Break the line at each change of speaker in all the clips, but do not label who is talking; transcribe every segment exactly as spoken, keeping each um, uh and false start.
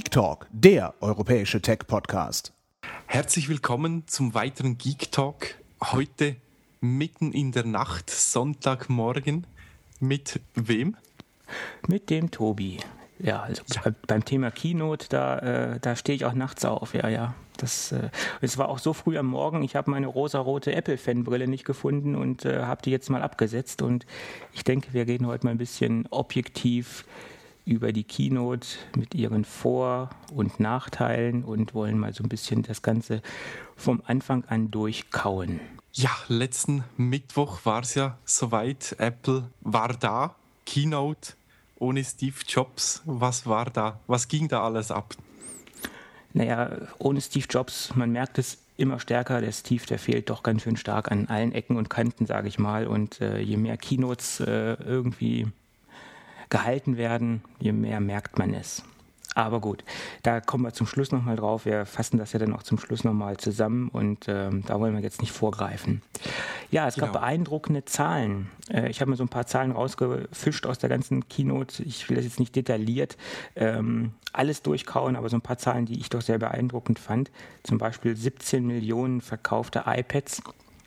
Geek Talk, der europäische Tech-Podcast.
Herzlich willkommen zum weiteren Geek Talk. Heute mitten in der Nacht, Sonntagmorgen. Mit wem?
Mit dem Tobi. Ja, also ja. Beim Thema Keynote, da, äh, da stehe ich auch nachts auf. Ja, ja. Das, äh, es war auch so früh am Morgen, ich habe meine rosarote Apple-Fanbrille nicht gefunden und äh, habe die jetzt mal abgesetzt. Und ich denke, wir reden heute mal ein bisschen objektiv über die Keynote mit ihren Vor- und Nachteilen und wollen mal so ein bisschen das Ganze vom Anfang an durchkauen.
Ja, letzten Mittwoch war es ja soweit. Apple war da, Keynote ohne Steve Jobs. Was war da? Was ging da alles ab?
Naja, ohne Steve Jobs, man merkt es immer stärker, der Steve, der fehlt doch ganz schön stark an allen Ecken und Kanten, sage ich mal. Und äh, je mehr Keynotes äh, irgendwie gehalten werden, je mehr merkt man es. Aber gut, da kommen wir zum Schluss nochmal drauf. Wir fassen das ja dann auch zum Schluss nochmal zusammen und ähm, da wollen wir jetzt nicht vorgreifen. Ja, es genau. gab beeindruckende Zahlen. Äh, ich habe mir so ein paar Zahlen rausgefischt aus der ganzen Keynote. Ich will das jetzt nicht detailliert ähm, alles durchkauen, aber so ein paar Zahlen, die ich doch sehr beeindruckend fand. Zum Beispiel siebzehn Millionen verkaufte iPads.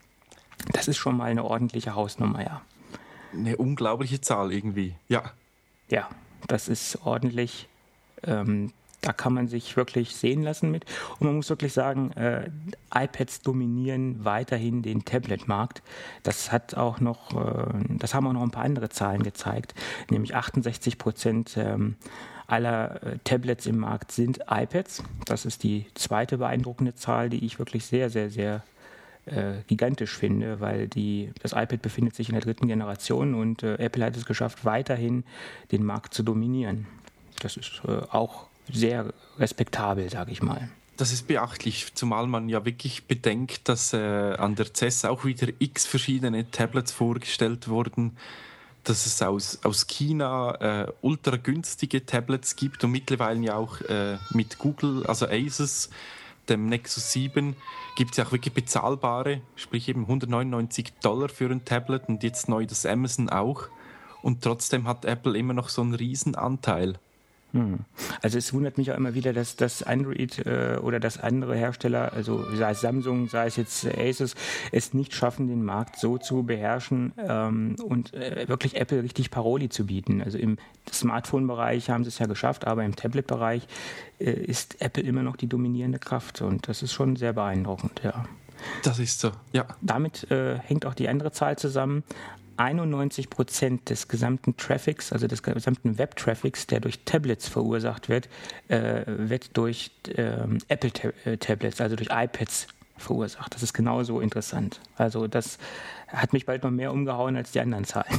Das ist schon mal eine ordentliche Hausnummer, ja.
Eine unglaubliche Zahl irgendwie, ja.
Ja, das ist ordentlich. Ähm, da kann man sich wirklich sehen lassen mit. Und man muss wirklich sagen, äh, iPads dominieren weiterhin den Tablet-Markt. Das hat auch noch, äh, das haben auch noch ein paar andere Zahlen gezeigt. Nämlich achtundsechzig Prozent ähm, aller äh, Tablets im Markt sind iPads. Das ist die zweite beeindruckende Zahl, die ich wirklich sehr, sehr, sehr Äh, gigantisch finde, weil die, das iPad befindet sich in der dritten Generation und äh, Apple hat es geschafft, weiterhin den Markt zu dominieren. Das ist äh, auch sehr respektabel, sage ich mal.
Das ist beachtlich, zumal man ja wirklich bedenkt, dass äh, an der C E S auch wieder x verschiedene Tablets vorgestellt wurden, dass es aus, aus China äh, ultra günstige Tablets gibt und mittlerweile ja auch äh, mit Google, also Asus, dem Nexus sieben, gibt es ja auch wirklich bezahlbare, sprich eben hundertneunundneunzig Dollar für ein Tablet und jetzt neu das Amazon auch. Und trotzdem hat Apple immer noch so einen riesen Anteil.
Hm. Also es wundert mich auch immer wieder, dass das Android äh, oder dass andere Hersteller, also sei es Samsung, sei es jetzt Asus, es nicht schaffen, den Markt so zu beherrschen ähm, und äh, wirklich Apple richtig Paroli zu bieten. Also im Smartphone-Bereich haben sie es ja geschafft, aber im Tablet-Bereich äh, ist Apple immer noch die dominierende Kraft und das ist schon sehr beeindruckend, ja.
Das ist so, ja.
Damit äh, hängt auch die andere Zahl zusammen. einundneunzig Prozent des gesamten Traffics, also des gesamten Web-Traffics, der durch Tablets verursacht wird, äh, wird durch ähm, Apple-Tablets, also durch iPads verursacht. Das ist genauso interessant. Also das hat mich bald noch mehr umgehauen als die anderen Zahlen.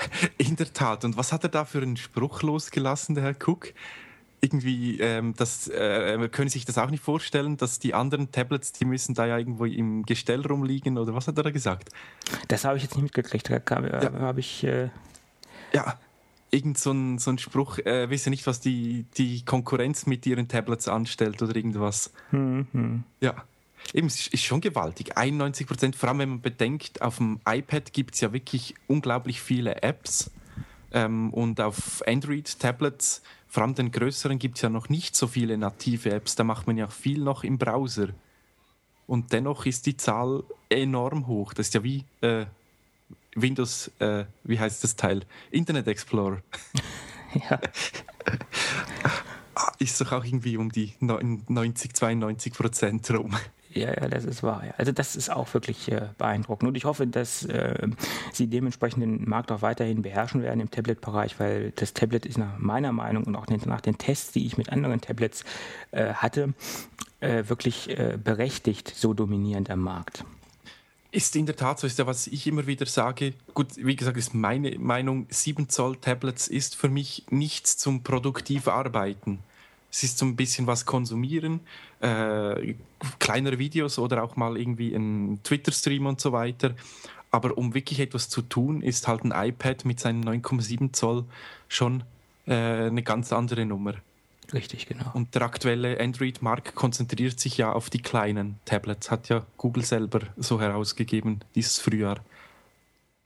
In der Tat. Und was hat er da für einen Spruch losgelassen, der Herr Cook? Irgendwie, ähm, das, äh, können Sie sich das auch nicht vorstellen, dass die anderen Tablets, die müssen da ja irgendwo im Gestell rumliegen, oder was hat er da gesagt?
Das habe ich jetzt nicht mitgekriegt, da ja. habe ich... Äh
ja, irgend so ein, so ein Spruch, äh, wissen nicht, was die, die Konkurrenz mit ihren Tablets anstellt oder irgendwas.
Hm, hm.
Ja, eben, es ist schon gewaltig, einundneunzig Prozent, vor allem wenn man bedenkt, auf dem iPad gibt es ja wirklich unglaublich viele Apps ähm, und auf Android-Tablets, vor allem den größeren, gibt es ja noch nicht so viele native Apps. Da macht man ja viel noch im Browser. Und dennoch ist die Zahl enorm hoch. Das ist ja wie äh, Windows, äh, wie heißt das Teil? Internet Explorer.
Ja.
Ist doch auch irgendwie um die neunzig, zweiundneunzig Prozent rum.
Ja, ja, das ist wahr. Ja. Also das ist auch wirklich äh, beeindruckend. Und ich hoffe, dass äh, sie dementsprechend den Markt auch weiterhin beherrschen werden im Tablet-Bereich, weil das Tablet ist nach meiner Meinung und auch nach den Tests, die ich mit anderen Tablets äh, hatte, äh, wirklich äh, berechtigt so dominierend am Markt.
Ist in der Tat so, ist ja, was ich immer wieder sage. Gut, wie gesagt, ist meine Meinung, sieben Zoll Tablets ist für mich nichts zum produktiv Arbeiten. Es ist so ein bisschen was konsumieren, äh, kleinere Videos oder auch mal irgendwie ein Twitter-Stream und so weiter. Aber um wirklich etwas zu tun, ist halt ein iPad mit seinen neun Komma sieben Zoll schon äh, eine ganz andere Nummer.
Richtig, genau.
Und der aktuelle Android-Markt konzentriert sich ja auf die kleinen Tablets. Hat ja Google selber so herausgegeben dieses Frühjahr.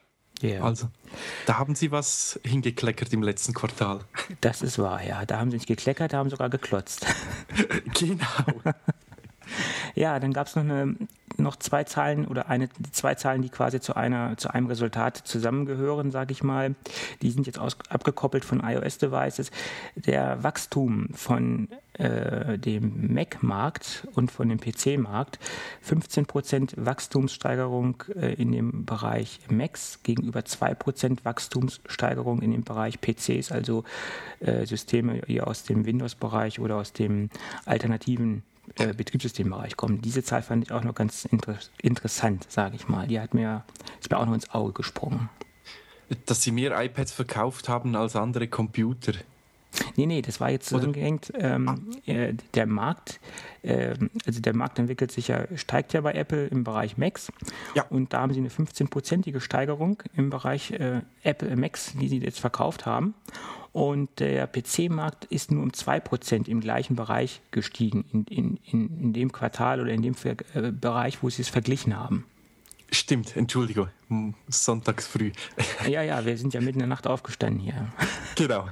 Yeah. Also, da haben Sie was hingekleckert im letzten Quartal.
Das ist wahr, ja. Da haben Sie nicht gekleckert, da haben Sie sogar geklotzt.
Genau.
Ja, dann gab es noch, eine, noch zwei Zahlen oder eine, zwei Zahlen, die quasi zu, einer, zu einem Resultat zusammengehören, sage ich mal. Die sind jetzt aus, abgekoppelt von iOS-Devices. Der Wachstum von äh, dem Mac-Markt und von dem P C-Markt, fünfzehn Prozent Wachstumssteigerung äh, in dem Bereich Macs gegenüber zwei Prozent Wachstumssteigerung in dem Bereich P Cs, also äh, Systeme hier aus dem Windows-Bereich oder aus dem alternativen Äh, Betriebssystembereich kommen. Diese Zahl fand ich auch noch ganz inter- interessant, sage ich mal. Die hat mir, ist mir auch noch ins Auge gesprungen.
Dass sie mehr iPads verkauft haben als andere Computer.
Nee, nee, das war jetzt zusammengehängt. Ähm, ah. äh, der Markt, äh, also der Markt entwickelt sich ja, steigt ja bei Apple im Bereich Macs. Ja. Und da haben sie eine fünfzehn-prozentige Steigerung im Bereich äh, Apple Macs, die sie jetzt verkauft haben. Und der P C-Markt ist nur um zwei Prozent im gleichen Bereich gestiegen, in, in, in, in dem Quartal oder in dem Ver- äh, Bereich, wo sie es verglichen haben.
Stimmt, Entschuldigung, sonntags früh.
Ja, ja, wir sind ja mitten in der Nacht aufgestanden hier.
Genau.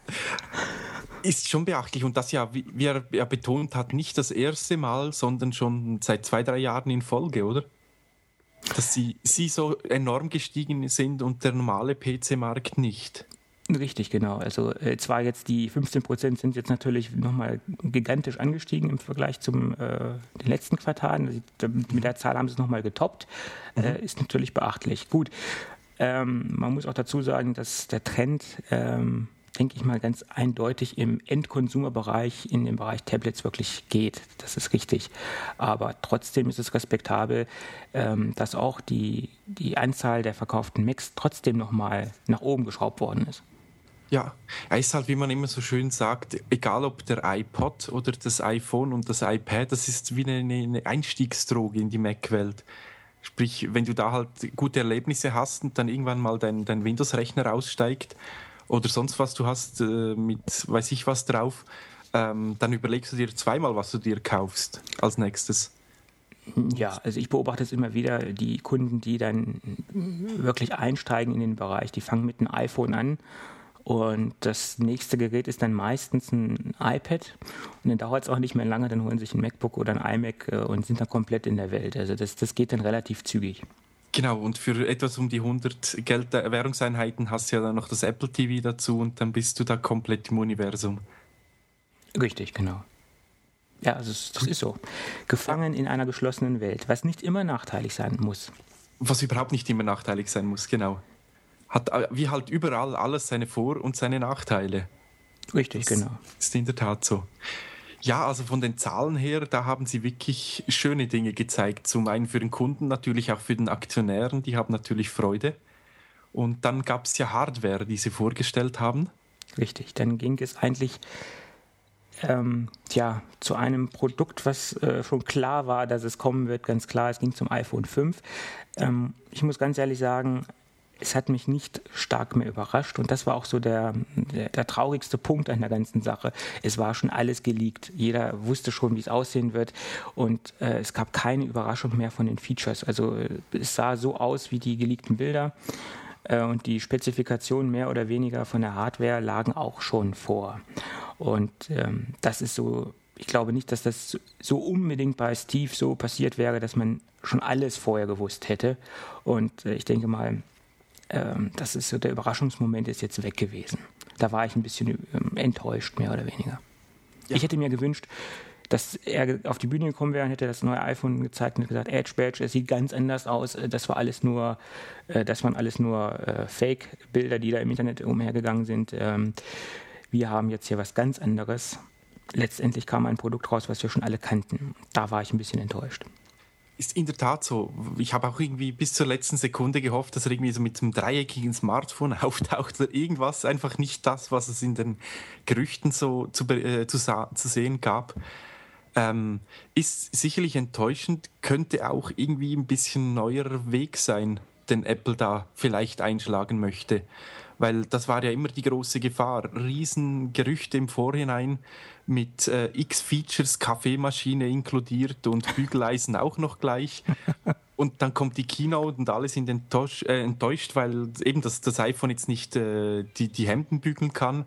Ist schon beachtlich und das ja, wie er ja betont hat, nicht das erste Mal, sondern schon seit zwei, drei Jahren in Folge, oder? Dass sie, sie so enorm gestiegen sind und der normale P C-Markt nicht.
Richtig, genau. Also äh, zwar jetzt die fünfzehn Prozent sind jetzt natürlich nochmal gigantisch angestiegen im Vergleich zum äh, den letzten Quartalen. Also, mit der Zahl haben sie es nochmal getoppt. Mhm. Äh, ist natürlich beachtlich. Gut, ähm, man muss auch dazu sagen, dass der Trend, ähm, denke ich mal, ganz eindeutig im Endkonsumerbereich, in dem Bereich Tablets wirklich geht. Das ist richtig. Aber trotzdem ist es respektabel, ähm, dass auch die, die Anzahl der verkauften Macs trotzdem nochmal nach oben geschraubt worden ist.
Ja, es ist halt, wie man immer so schön sagt, egal ob der iPod oder das iPhone und das iPad, das ist wie eine, eine Einstiegsdroge in die Mac-Welt. Sprich, wenn du da halt gute Erlebnisse hast und dann irgendwann mal dein, dein Windows-Rechner aussteigt oder sonst was du hast äh, mit weiß ich was drauf, ähm, dann überlegst du dir zweimal, was du dir kaufst als nächstes.
Ja, also ich beobachte es immer wieder, die Kunden, die dann wirklich einsteigen in den Bereich, die fangen mit einem iPhone an. Und das nächste Gerät ist dann meistens ein iPad. Und dann dauert es auch nicht mehr lange, dann holen sich ein MacBook oder ein iMac und sind dann komplett in der Welt. Also das, das geht dann relativ zügig.
Genau, und für etwas um die hundert Geld- Währungseinheiten hast du ja dann noch das Apple T V dazu und dann bist du da komplett im Universum.
Richtig, genau. Ja, also das ist so. Gefangen in einer geschlossenen Welt, was nicht immer nachteilig sein muss.
Was überhaupt nicht immer nachteilig sein muss, genau. Hat wie halt überall alles seine Vor- und seine Nachteile.
Richtig, das genau.
Ist in der Tat so. Ja, also von den Zahlen her, da haben sie wirklich schöne Dinge gezeigt. Zum einen für den Kunden, natürlich auch für den Aktionären, die haben natürlich Freude. Und dann gab es ja Hardware, die sie vorgestellt haben.
Richtig, dann ging es eigentlich ähm, tja, zu einem Produkt, was äh, schon klar war, dass es kommen wird, ganz klar, es ging zum iPhone fünf. Ähm, ich muss ganz ehrlich sagen, es hat mich nicht stark mehr überrascht und das war auch so der, der, der traurigste Punkt an der ganzen Sache. Es war schon alles geleakt. Jeder wusste schon, wie es aussehen wird und äh, es gab keine Überraschung mehr von den Features. Also äh, es sah so aus wie die geleakten Bilder äh, und die Spezifikationen mehr oder weniger von der Hardware lagen auch schon vor. Und ähm, das ist so, ich glaube nicht, dass das so unbedingt bei Steve so passiert wäre, dass man schon alles vorher gewusst hätte. Und äh, ich denke mal, das ist so, der Überraschungsmoment ist jetzt weg gewesen. Da war ich ein bisschen enttäuscht, mehr oder weniger. Ja. Ich hätte mir gewünscht, dass er auf die Bühne gekommen wäre und hätte das neue iPhone gezeigt und gesagt, Edge Badge, es sieht ganz anders aus. Das war alles nur, das waren alles nur Fake-Bilder, die da im Internet umhergegangen sind. Wir haben jetzt hier was ganz anderes. Letztendlich kam ein Produkt raus, was wir schon alle kannten. Da war ich ein bisschen enttäuscht.
Ist in der Tat so. Ich habe auch irgendwie bis zur letzten Sekunde gehofft, dass er irgendwie so mit einem dreieckigen Smartphone auftaucht oder irgendwas, einfach nicht das, was es in den Gerüchten so zu, äh, zu, zu sehen gab. Ähm, ist sicherlich enttäuschend, könnte auch irgendwie ein bisschen neuer Weg sein, den Apple da vielleicht einschlagen möchte. Weil das war ja immer die große Gefahr. Riesengerüchte im Vorhinein mit äh, X-Features, Kaffeemaschine inkludiert und Bügeleisen auch noch gleich. Und dann kommt die Keynote und alle sind enttäuscht, äh, enttäuscht weil eben das, das iPhone jetzt nicht äh, die, die Hemden bügeln kann.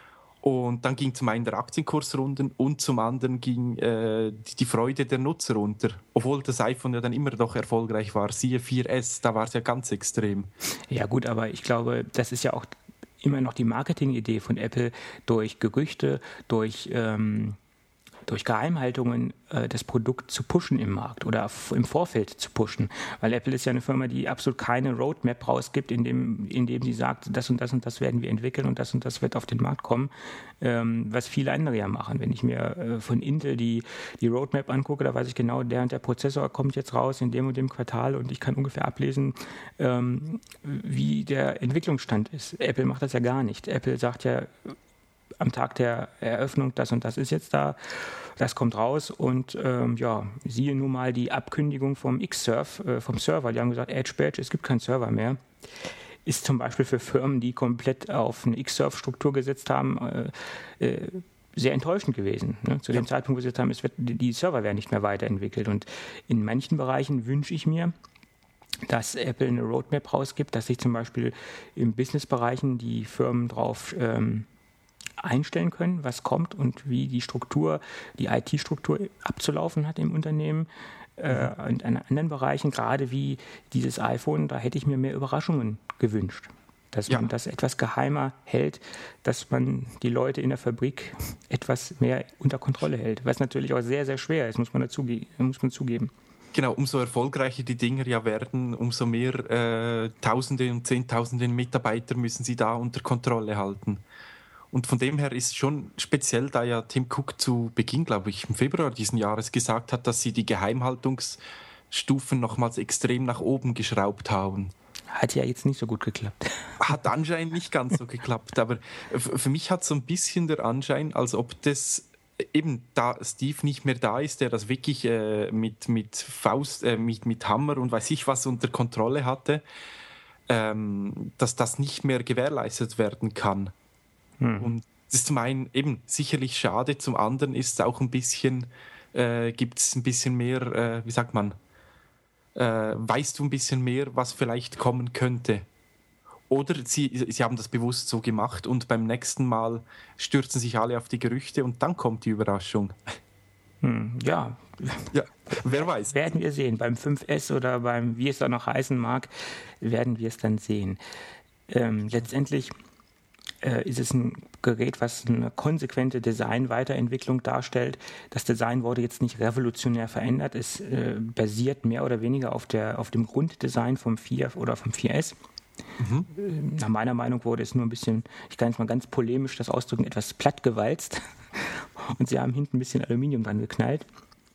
Und dann ging zum einen der Aktienkurs runter und zum anderen ging äh, die, die Freude der Nutzer runter. Obwohl das iPhone ja dann immer doch erfolgreich war. Siehe vier S, da war es ja ganz extrem.
Ja gut, aber ich glaube, das ist ja auch immer noch die Marketingidee von Apple, durch Gerüchte, durch... Ähm durch Geheimhaltungen äh, das Produkt zu pushen im Markt oder f- im Vorfeld zu pushen. Weil Apple ist ja eine Firma, die absolut keine Roadmap rausgibt, in dem, in dem sie sagt, das und das und das werden wir entwickeln und das und das wird auf den Markt kommen, ähm, was viele andere ja machen. Wenn ich mir äh, von Intel die, die Roadmap angucke, da weiß ich genau, der und der Prozessor kommt jetzt raus in dem und dem Quartal und ich kann ungefähr ablesen, ähm, wie der Entwicklungsstand ist. Apple macht das ja gar nicht. Apple sagt ja am Tag der Eröffnung, das und das ist jetzt da, das kommt raus und ähm, ja, siehe nun mal die Abkündigung vom Xserve, äh, vom Server, die haben gesagt, Edge Badge, es gibt keinen Server mehr, ist zum Beispiel für Firmen, die komplett auf eine Xserve-Struktur gesetzt haben, äh, äh, sehr enttäuschend gewesen. Ne? Zu dem ja. Zeitpunkt, wo sie gesagt haben, es wird, die Server werden nicht mehr weiterentwickelt und in manchen Bereichen wünsche ich mir, dass Apple eine Roadmap rausgibt, dass sich zum Beispiel in Businessbereichen die Firmen drauf ähm, einstellen können, was kommt und wie die Struktur, die I T-Struktur abzulaufen hat im Unternehmen. Äh, und in anderen Bereichen, gerade wie dieses iPhone, da hätte ich mir mehr Überraschungen gewünscht. Dass ja. man das etwas geheimer hält, dass man die Leute in der Fabrik etwas mehr unter Kontrolle hält. Was natürlich auch sehr, sehr schwer ist, muss man, dazu, muss man zugeben.
Genau, umso erfolgreicher die Dinger ja werden, umso mehr äh, Tausende und Zehntausende Mitarbeiter müssen sie da unter Kontrolle halten. Und von dem her ist schon speziell, da ja Tim Cook zu Beginn, glaube ich, im Februar diesen Jahres gesagt hat, dass sie die Geheimhaltungsstufen nochmals extrem nach oben geschraubt haben.
Hat ja jetzt nicht so gut geklappt.
Hat anscheinend nicht ganz so geklappt, aber für mich hat so ein bisschen der Anschein, als ob das eben, da Steve nicht mehr da ist, der das wirklich äh, mit, mit Faust, äh, mit, mit Hammer und weiß ich was unter Kontrolle hatte, ähm, dass das nicht mehr gewährleistet werden kann. Und das ist zum einen eben sicherlich schade, zum anderen ist es auch ein bisschen, äh, gibt es ein bisschen mehr, äh, wie sagt man, äh, weißt du ein bisschen mehr, was vielleicht kommen könnte. Oder sie, sie haben das bewusst so gemacht und beim nächsten Mal stürzen sich alle auf die Gerüchte und dann kommt die Überraschung.
Hm, ja.
ja, wer weiß.
Werden wir sehen. Beim fünf S oder beim, wie es da noch heißen mag, werden wir es dann sehen. Ähm, letztendlich ist es ein Gerät, was eine konsequente Design-Weiterentwicklung darstellt. Das Design wurde jetzt nicht revolutionär verändert. Es äh, basiert mehr oder weniger auf, der, auf dem Grunddesign vom vier oder vom vier S. Mhm. Äh, nach meiner Meinung wurde es nur ein bisschen, ich kann jetzt mal ganz polemisch das ausdrücken, etwas plattgewalzt. Und sie haben hinten ein bisschen Aluminium dran geknallt.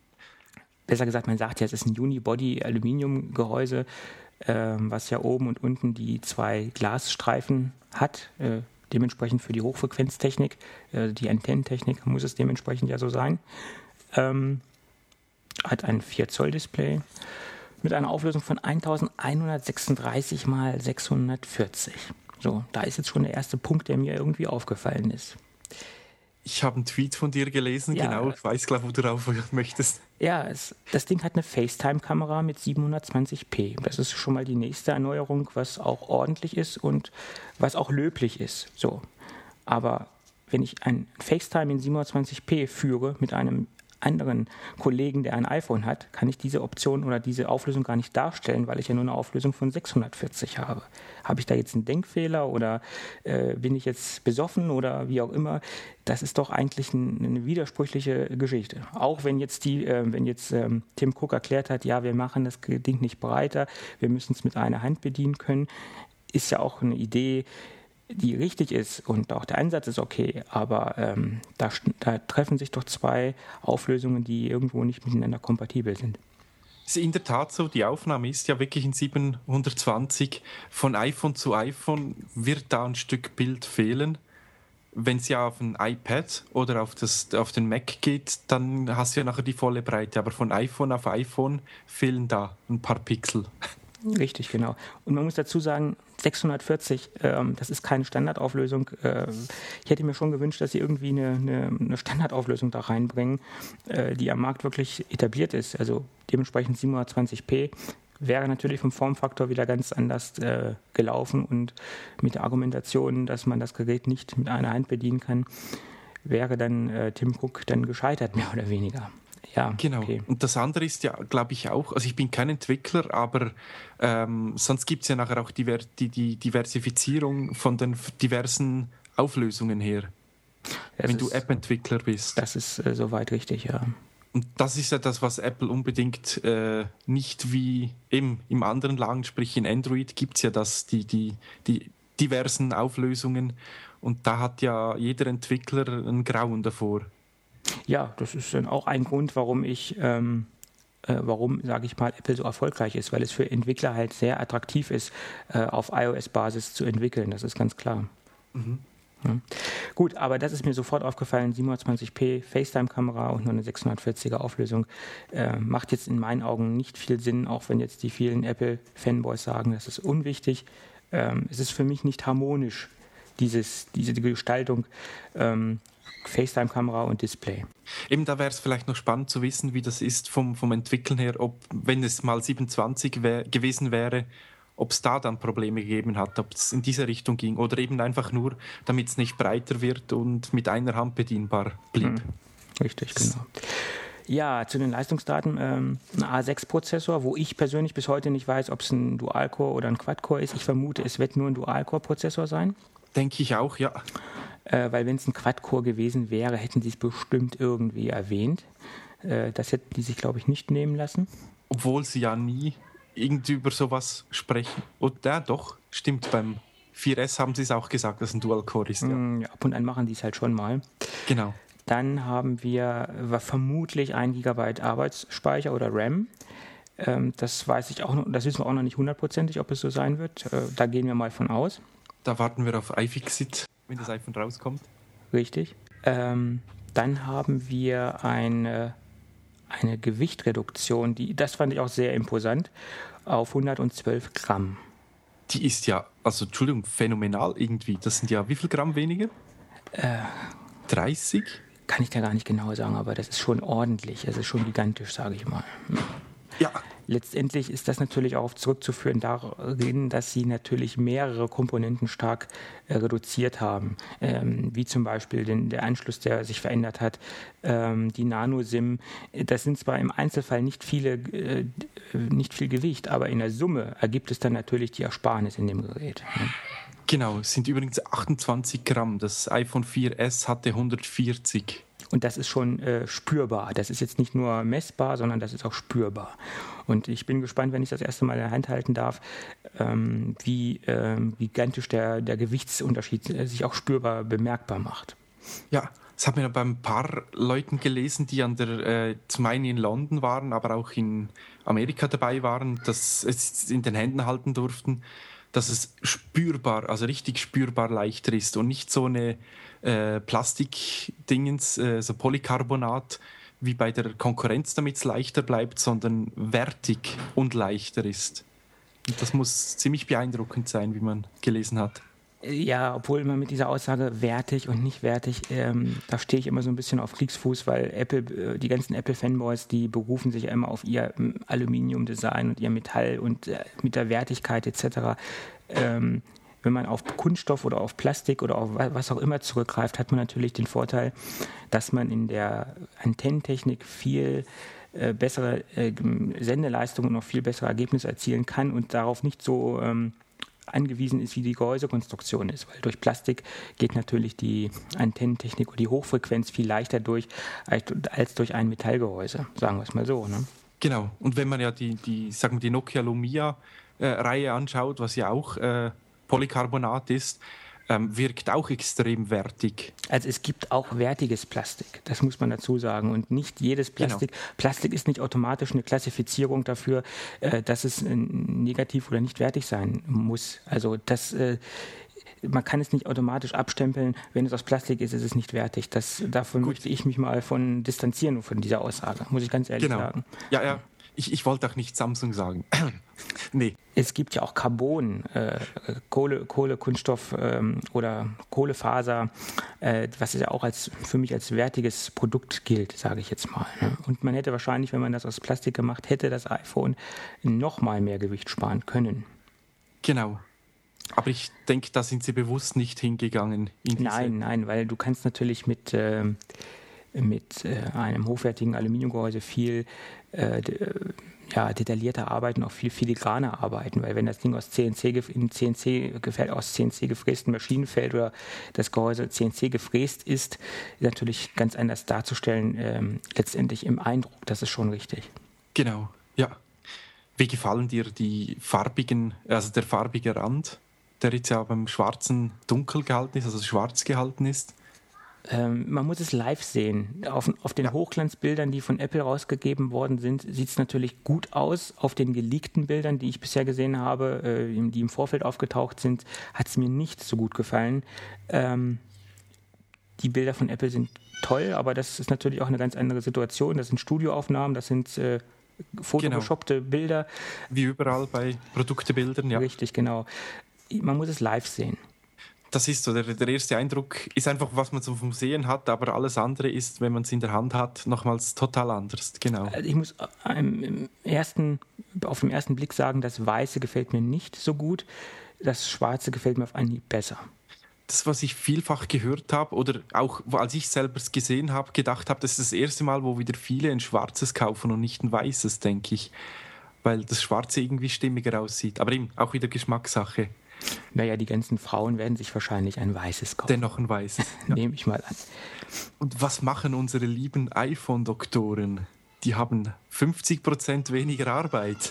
Besser gesagt, man sagt ja, es ist ein Unibody-Aluminiumgehäuse, äh, was ja oben und unten die zwei Glasstreifen hat, äh, dementsprechend für die Hochfrequenztechnik, äh, die Antennentechnik muss es dementsprechend ja so sein. Ähm, hat ein vier Zoll Display mit einer Auflösung von elfhundertsechsunddreißig mal sechshundertvierzig. So, da ist jetzt schon der erste Punkt, der mir irgendwie aufgefallen ist.
Ich habe einen Tweet von dir gelesen, ja, genau, ich weiß, glaube, wo du drauf möchtest.
Ja, es, das Ding hat eine FaceTime-Kamera mit siebenhundertzwanzig p. Das ist schon mal die nächste Erneuerung, was auch ordentlich ist und was auch löblich ist. So. Aber wenn ich ein FaceTime in siebenhundertzwanzig p führe mit einem anderen Kollegen, der ein iPhone hat, kann ich diese Option oder diese Auflösung gar nicht darstellen, weil ich ja nur eine Auflösung von sechshundertvierzig habe. Habe ich da jetzt einen Denkfehler oder äh, bin ich jetzt besoffen oder wie auch immer? Das ist doch eigentlich ein, eine widersprüchliche Geschichte. Auch wenn jetzt die, äh, wenn jetzt ähm, Tim Cook erklärt hat, ja, wir machen das Ding nicht breiter, wir müssen es mit einer Hand bedienen können, ist ja auch eine Idee, die richtig ist und auch der Ansatz ist okay, aber ähm, da, da treffen sich doch zwei Auflösungen, die irgendwo nicht miteinander kompatibel sind.
Es ist in der Tat so, die Aufnahme ist ja wirklich in siebenhundertzwanzig. Von iPhone zu iPhone wird da ein Stück Bild fehlen. Wenn es ja auf ein iPad oder auf, das, auf den Mac geht, dann hast du ja nachher die volle Breite, aber von iPhone auf iPhone fehlen da ein paar Pixel.
Richtig, genau. Und man muss dazu sagen, sechshundertvierzig, ähm, das ist keine Standardauflösung. Äh, ich hätte mir schon gewünscht, dass sie irgendwie eine, eine, eine Standardauflösung da reinbringen, äh, die am Markt wirklich etabliert ist. Also dementsprechend siebenhundertzwanzig p wäre natürlich vom Formfaktor wieder ganz anders äh, gelaufen und mit der Argumentation, dass man das Gerät nicht mit einer Hand bedienen kann, wäre dann äh, Tim Cook dann gescheitert, mehr oder weniger. Ja,
genau.
Okay.
Und das andere ist ja, glaube ich, auch, also ich bin kein Entwickler, aber ähm, sonst gibt es ja nachher auch diver- die, die Diversifizierung von den diversen Auflösungen her,
Das
wenn du
ist-
App-Entwickler bist.
Das ist äh, soweit richtig, ja.
Und das ist ja das, was Apple unbedingt äh, nicht wie im, im anderen Lagen, sprich in Android gibt es ja das, die, die, die diversen Auflösungen und da hat ja jeder Entwickler ein Grauen davor.
Ja, das ist dann auch ein Grund, warum ich, ähm, äh, warum, sage ich mal, Apple so erfolgreich ist, weil es für Entwickler halt sehr attraktiv ist, äh, auf iOS-Basis zu entwickeln, das ist ganz klar.
Mhm.
Ja. Gut, aber das ist mir sofort aufgefallen, siebenhundertzwanzig p FaceTime-Kamera und nur eine sechshundertvierziger Auflösung äh, macht jetzt in meinen Augen nicht viel Sinn, auch wenn jetzt die vielen Apple-Fanboys sagen, das ist unwichtig. Ähm, es ist für mich nicht harmonisch, dieses, diese Gestaltung ähm, FaceTime-Kamera und Display.
Eben, da wäre es vielleicht noch spannend zu wissen, wie das ist vom, vom Entwickeln her, ob, wenn es mal siebenundzwanzig wär, gewesen wäre, ob es da dann Probleme gegeben hat, ob es in diese Richtung ging oder eben einfach nur, damit es nicht breiter wird und mit einer Hand bedienbar blieb.
Mhm. Richtig, genau. Ja, zu den Leistungsdaten, ähm, ein A sechs Prozessor, wo ich persönlich bis heute nicht weiß, ob es ein Dual-Core oder ein Quad-Core ist. Ich vermute, es wird nur ein Dual-Core-Prozessor sein.
Denke ich auch, ja.
Äh, weil wenn es ein Quad-Core gewesen wäre, hätten sie es bestimmt irgendwie erwähnt. Äh, das hätten die sich, glaube ich, nicht nehmen lassen.
Obwohl sie ja nie irgendwie über sowas sprechen. Und ja, doch, stimmt, beim vier S haben sie es auch gesagt, dass es ein Dual-Core ist. Ja.
Mm, ja, ab und an machen die es halt schon mal.
Genau.
Dann haben wir war vermutlich ein Gigabyte Arbeitsspeicher oder RAM. Ähm, das weiß ich auch noch, das wissen wir auch noch nicht hundertprozentig, ob es so sein wird. Äh, da gehen wir mal von aus.
Da warten wir auf iFixit, wenn das iPhone rauskommt.
Richtig. Ähm, dann haben wir eine, eine Gewichtreduktion, die, das fand ich auch sehr imposant, auf hundertzwölf Gramm.
Die ist ja, also Entschuldigung, phänomenal irgendwie. Das sind ja wie viel Gramm weniger?
Äh,
dreißig?
Kann ich da gar nicht genau sagen, aber das ist schon ordentlich, das ist schon gigantisch, sage ich mal.
Ja.
Letztendlich ist das natürlich auch zurückzuführen darin, dass sie natürlich mehrere Komponenten stark äh, reduziert haben, ähm, wie zum Beispiel den, der Anschluss, der sich verändert hat, ähm, die Nano-SIM. Das sind zwar im Einzelfall nicht viele, äh, nicht viel Gewicht, aber in der Summe ergibt es dann natürlich die Ersparnis in dem Gerät. Ne?
Genau, es sind übrigens achtundzwanzig Gramm. Das iPhone vier S hatte hundertvierzig.
Und das ist schon äh, spürbar. Das ist jetzt nicht nur messbar, sondern das ist auch spürbar. Und ich bin gespannt, wenn ich das erste Mal in der Hand halten darf, ähm, wie ähm, gigantisch der, der Gewichtsunterschied äh, sich auch spürbar bemerkbar macht.
Ja, das hat mir bei ein paar Leuten gelesen, die an der, äh, zum einen in London waren, aber auch in Amerika dabei waren, dass es in den Händen halten durften, dass es spürbar, also richtig spürbar leichter ist und nicht so eine äh, Plastikdingens, äh, so Polycarbonat wie bei der Konkurrenz, damit es leichter bleibt, sondern wertig und leichter ist. Und das muss ziemlich beeindruckend sein, wie man gelesen hat.
Ja, obwohl man mit dieser Aussage wertig und nicht wertig, ähm, da stehe ich immer so ein bisschen auf Kriegsfuß, weil Apple, äh, die ganzen Apple-Fanboys, die berufen sich ja immer auf ihr ähm, Aluminiumdesign und ihr Metall und äh, mit der Wertigkeit et cetera. Ähm, wenn man auf Kunststoff oder auf Plastik oder auf was auch immer zurückgreift, hat man natürlich den Vorteil, dass man in der Antennentechnik viel äh, bessere äh, Sendeleistung und noch viel bessere Ergebnisse erzielen kann und darauf nicht so ähm, angewiesen ist, wie die Gehäusekonstruktion ist, weil durch Plastik geht natürlich die Antennentechnik und die Hochfrequenz viel leichter durch als, als durch ein Metallgehäuse, sagen wir es mal so. Ne?
Genau, und wenn man ja die, die, sagen wir, die Nokia Lumia-Reihe äh, anschaut, was ja auch äh, Polycarbonat ist, ähm, wirkt auch extrem wertig.
Also es gibt auch wertiges Plastik, das muss man dazu sagen. Und nicht jedes Plastik, genau. Plastik ist nicht automatisch eine Klassifizierung dafür, äh, dass es äh, negativ oder nicht wertig sein muss. Also das, äh, man kann es nicht automatisch abstempeln, wenn es aus Plastik ist, ist es nicht wertig. Das, davon Gut. möchte ich mich mal von distanzieren, von dieser Aussage, muss ich ganz ehrlich
genau.
sagen.
Ja, ja. Ich, ich wollte auch nicht Samsung sagen. Nee.
Es gibt ja auch Carbon, äh, Kohle, Kohle, Kunststoff ähm, oder Kohlefaser, äh, was ja auch als, für mich als wertiges Produkt gilt, sage ich jetzt mal. Ne? Und man hätte wahrscheinlich, wenn man das aus Plastik gemacht hätte, das iPhone noch mal mehr Gewicht sparen können.
Genau. Aber ich denke, da sind sie bewusst nicht hingegangen. In diese
nein, nein, weil du kannst natürlich mit, äh, mit äh, einem hochwertigen Aluminiumgehäuse viel äh, ja, detaillierter arbeiten, auch viel filigraner arbeiten, weil wenn das Ding aus C N C, in C N C aus C N C gefrästen Maschinen fällt oder das Gehäuse C N C gefräst ist, ist natürlich ganz anders darzustellen, ähm, letztendlich im Eindruck, das ist schon richtig.
Genau, ja. Wie gefallen dir die farbigen, also der farbige Rand, der jetzt ja beim Schwarzen dunkel gehalten ist, also schwarz gehalten ist?
Ähm, man muss es live sehen. Auf, auf den
ja.
Hochglanzbildern, die von Apple rausgegeben worden sind, sieht es natürlich gut aus. Auf den geleakten Bildern, die ich bisher gesehen habe, äh, die im Vorfeld aufgetaucht sind, hat es mir nicht so gut gefallen. Ähm, die Bilder von Apple sind toll, aber das ist natürlich auch eine ganz andere Situation. Das sind Studioaufnahmen, das sind äh, photoshoppte genau. Bilder.
Wie überall bei Produktebildern, ja.
Richtig, genau. Man muss es live sehen.
Das ist so, der, der erste Eindruck ist einfach, was man zum Sehen hat, aber alles andere ist, wenn man es in der Hand hat, nochmals total anders, genau.
Ich muss im ersten, auf den ersten Blick sagen, das Weiße gefällt mir nicht so gut, das Schwarze gefällt mir auf Anhieb besser.
Das, was ich vielfach gehört habe oder auch als ich selber es gesehen habe, gedacht habe, das ist das erste Mal, wo wieder viele ein Schwarzes kaufen und nicht ein Weißes, denke ich, weil das Schwarze irgendwie stimmiger aussieht, aber eben auch wieder Geschmackssache.
Naja, die ganzen Frauen werden sich wahrscheinlich ein weißes kaufen.
Dennoch ein weißes.
Ja. Nehme ich mal an.
Und was machen unsere lieben iPhone-Doktoren? Die haben fünfzig Prozent weniger Arbeit.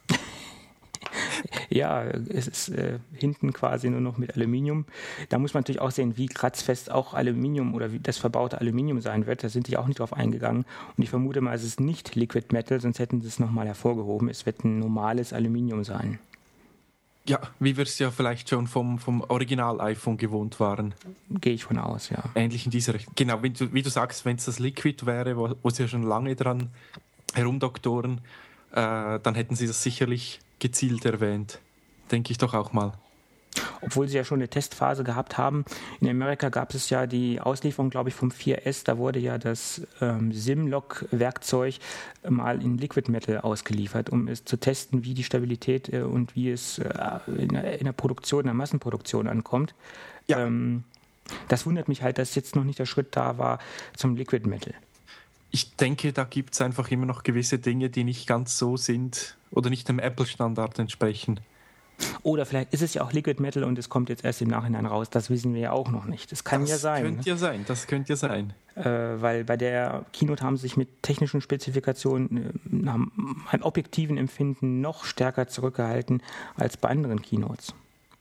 Ja, es ist äh, hinten quasi nur noch mit Aluminium. Da muss man natürlich auch sehen, wie kratzfest auch Aluminium oder wie das verbaute Aluminium sein wird. Da sind die auch nicht drauf eingegangen. Und ich vermute mal, es ist nicht Liquid Metal, sonst hätten sie es nochmal hervorgehoben. Es wird ein normales Aluminium sein.
Ja, wie wir es ja vielleicht schon vom, vom Original-iPhone gewohnt waren.
Gehe ich von aus, ja.
Ähnlich in dieser Richtung. Genau, wie du, wie du sagst, wenn es das Liquid wäre, wo, wo sie ja schon lange dran herumdoktoren, äh, dann hätten sie das sicherlich gezielt erwähnt. Denke ich doch auch mal.
Obwohl sie ja schon eine Testphase gehabt haben. In Amerika gab es ja die Auslieferung, glaube ich, vom vier S. Da wurde ja das ähm, Simlock-Werkzeug mal in Liquid Metal ausgeliefert, um es zu testen, wie die Stabilität äh, und wie es äh, in, der, in der Produktion, in der Massenproduktion ankommt.
Ja.
Ähm, das wundert mich halt, dass jetzt noch nicht der Schritt da war zum Liquid Metal.
Ich denke, da gibt es einfach immer noch gewisse Dinge, die nicht ganz so sind oder nicht dem Apple-Standard entsprechen.
Oder vielleicht ist es ja auch Liquid Metal und es kommt jetzt erst im Nachhinein raus. Das wissen wir ja auch noch nicht. Das kann
das
ja sein.
Das könnte ja sein, das könnte ja sein.
Äh, weil bei der Keynote haben sie sich mit technischen Spezifikationen, äh, haben ein objektiven Empfinden noch stärker zurückgehalten als bei anderen Keynotes.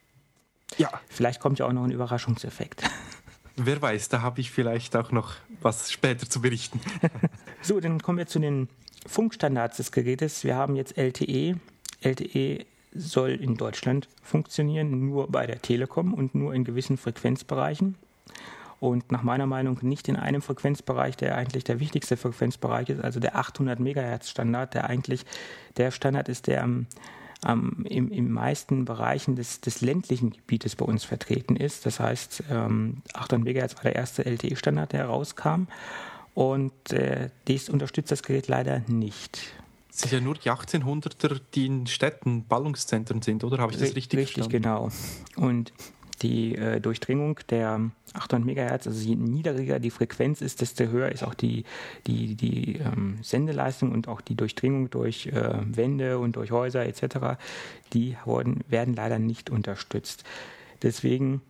Ja.
Vielleicht kommt ja auch noch ein Überraschungseffekt.
Wer weiß, da habe ich vielleicht auch noch was später zu berichten.
So, dann kommen wir zu den Funkstandards des Gerätes. Wir haben jetzt L T E. L T E soll in Deutschland funktionieren, nur bei der Telekom und nur in gewissen Frequenzbereichen. Und nach meiner Meinung nicht in einem Frequenzbereich, der eigentlich der wichtigste Frequenzbereich ist, also der achthundert Megahertz Standard, der eigentlich der Standard ist, der am, am, im, im meisten Bereichen des, des ländlichen Gebietes bei uns vertreten ist. Das heißt, ähm, achthundert Megahertz war der erste L T E-Standard, der herauskam. Und äh, dies unterstützt das Gerät leider nicht.
Es sind ja nur die achtzehnhunderter, die in Städten Ballungszentren sind, oder? Habe ich das richtig,
richtig
verstanden?
Richtig, genau. Und die äh, Durchdringung der achthundert Megahertz, also je niedriger die Frequenz ist, desto höher ist auch die, die, die ähm, Sendeleistung und auch die Durchdringung durch äh, Wände und durch Häuser et cetera. Die wurden, werden leider nicht unterstützt. Deswegen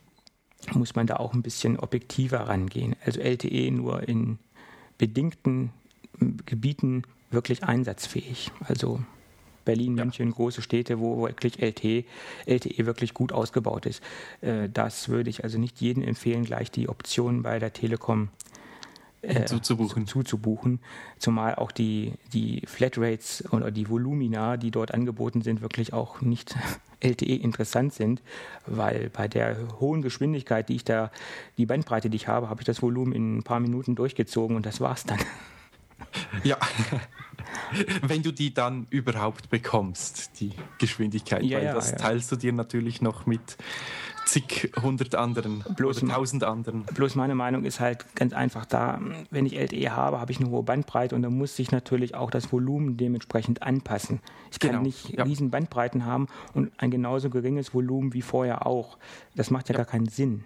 muss man da auch ein bisschen objektiver rangehen. Also L T E nur in bedingten Gebieten wirklich einsatzfähig. Also Berlin, ja. München, große Städte, wo wirklich L T E, L T E wirklich gut ausgebaut ist. Das würde ich also nicht jedem empfehlen, gleich die Option bei der Telekom äh,
zuzubuchen.
zuzubuchen. Zumal auch die, die Flatrates oder die Volumina, die dort angeboten sind, wirklich auch nicht L T E interessant sind, weil bei der hohen Geschwindigkeit, die ich da, die Bandbreite, die ich habe, habe ich das Volumen in ein paar Minuten durchgezogen und das war's dann.
Ja. Wenn du die dann überhaupt bekommst, die Geschwindigkeit,
ja,
weil
ja,
das
ja.
teilst du dir natürlich noch mit zig, hundert anderen
Bloß
oder tausend anderen.
Bloß meine Meinung ist halt ganz einfach da, wenn ich L T E habe, habe ich eine hohe Bandbreite und dann muss sich natürlich auch das Volumen dementsprechend anpassen. Ich kann
Genau,
nicht
ja.
riesen Bandbreiten haben und ein genauso geringes Volumen wie vorher auch. Das macht ja, ja. gar keinen Sinn.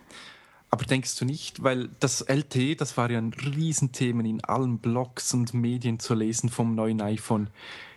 Aber denkst du nicht, weil das L T E, das war ja ein Riesenthema in allen Blogs und Medien zu lesen vom neuen iPhone.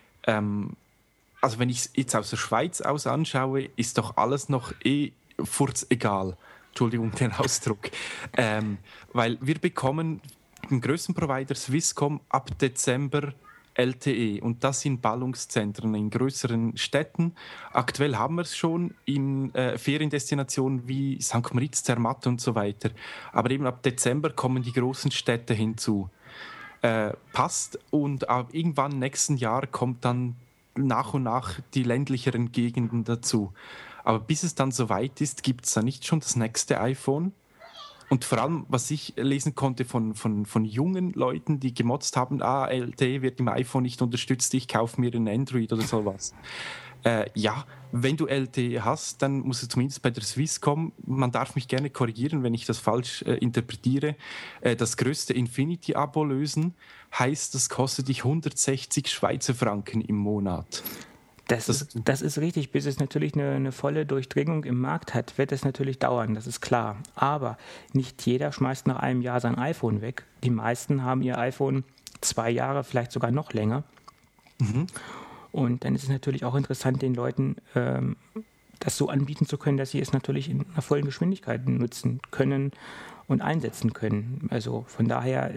Ähm, also wenn ich es jetzt aus der Schweiz aus anschaue, ist doch alles noch eh furzegal. Entschuldigung den Ausdruck. Ähm, weil wir bekommen den größten Provider Swisscom ab Dezember L T E und das in Ballungszentren, in größeren Städten. Aktuell haben wir es schon in äh, Feriendestinationen wie Sankt Moritz, Zermatt und so weiter. Aber eben ab Dezember kommen die großen Städte hinzu. Äh, passt und ab irgendwann nächsten Jahr kommt dann nach und nach die ländlicheren Gegenden dazu. Aber bis es dann soweit ist, gibt es da nicht schon das nächste iPhone? Und vor allem, was ich lesen konnte von, von, von jungen Leuten, die gemotzt haben, ah, L T E wird im iPhone nicht unterstützt, ich kaufe mir ein Android oder sowas. Äh, ja, wenn du L T E hast, dann musst du zumindest bei der Swisscom, man darf mich gerne korrigieren, wenn ich das falsch äh, interpretiere, äh, das größte Infinity-Abo lösen, heißt, das kostet dich hundertsechzig Schweizer Franken im Monat.
Das, das, ist, das ist richtig. Bis es natürlich eine, eine volle Durchdringung im Markt hat, wird es natürlich dauern, das ist klar. Aber nicht jeder schmeißt nach einem Jahr sein iPhone weg. Die meisten haben ihr iPhone zwei Jahre, vielleicht sogar noch länger. Mhm. Und dann ist es natürlich auch interessant, den Leuten ähm, das so anbieten zu können, dass sie es natürlich in einer vollen Geschwindigkeit nutzen können und einsetzen können. Also von daher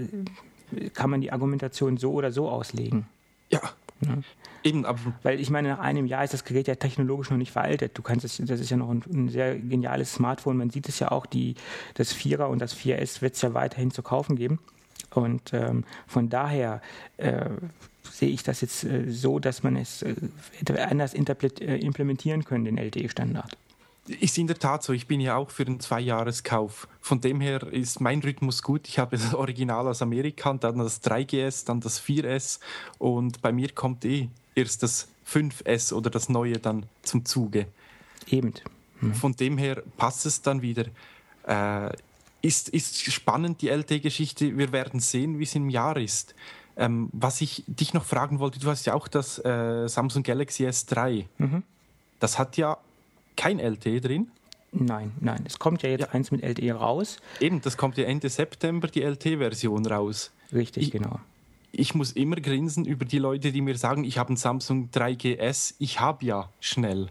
kann man die Argumentation so oder so auslegen.
Ja, ja. Eben, aber
weil ich meine, nach einem Jahr ist das Gerät ja technologisch noch nicht veraltet. Du kannst es, das ist ja noch ein, ein sehr geniales Smartphone. Man sieht es ja auch, die, das Vierer und das vier S wird es ja weiterhin zu kaufen geben. Und ähm, von daher äh, sehe ich das jetzt äh, so, dass man es äh, anders äh, implementieren kann, den L T E-Standard.
Ist in der Tat so. Ich bin ja auch für einen Zwei-Jahres-Kauf. Von dem her ist mein Rhythmus gut. Ich habe das Original aus Amerika und dann das drei G S, dann das vier S und bei mir kommt eh erst das fünf S oder das neue dann zum Zuge.
Eben.
Mhm. Von dem her passt es dann wieder. Äh, ist, ist spannend, die L T E-Geschichte. Wir werden sehen, wie es im Jahr ist. Ähm, was ich dich noch fragen wollte, du hast ja auch das äh, Samsung Galaxy S drei. Mhm. Das hat ja kein L T E drin?
Nein, nein. Es kommt ja jetzt ja. eins mit L T E raus.
Eben, das kommt ja Ende September, die L T E-Version raus.
Richtig,
ich,
genau.
Ich muss immer grinsen über die Leute, die mir sagen, ich habe ein Samsung drei G S, ich habe ja schnell.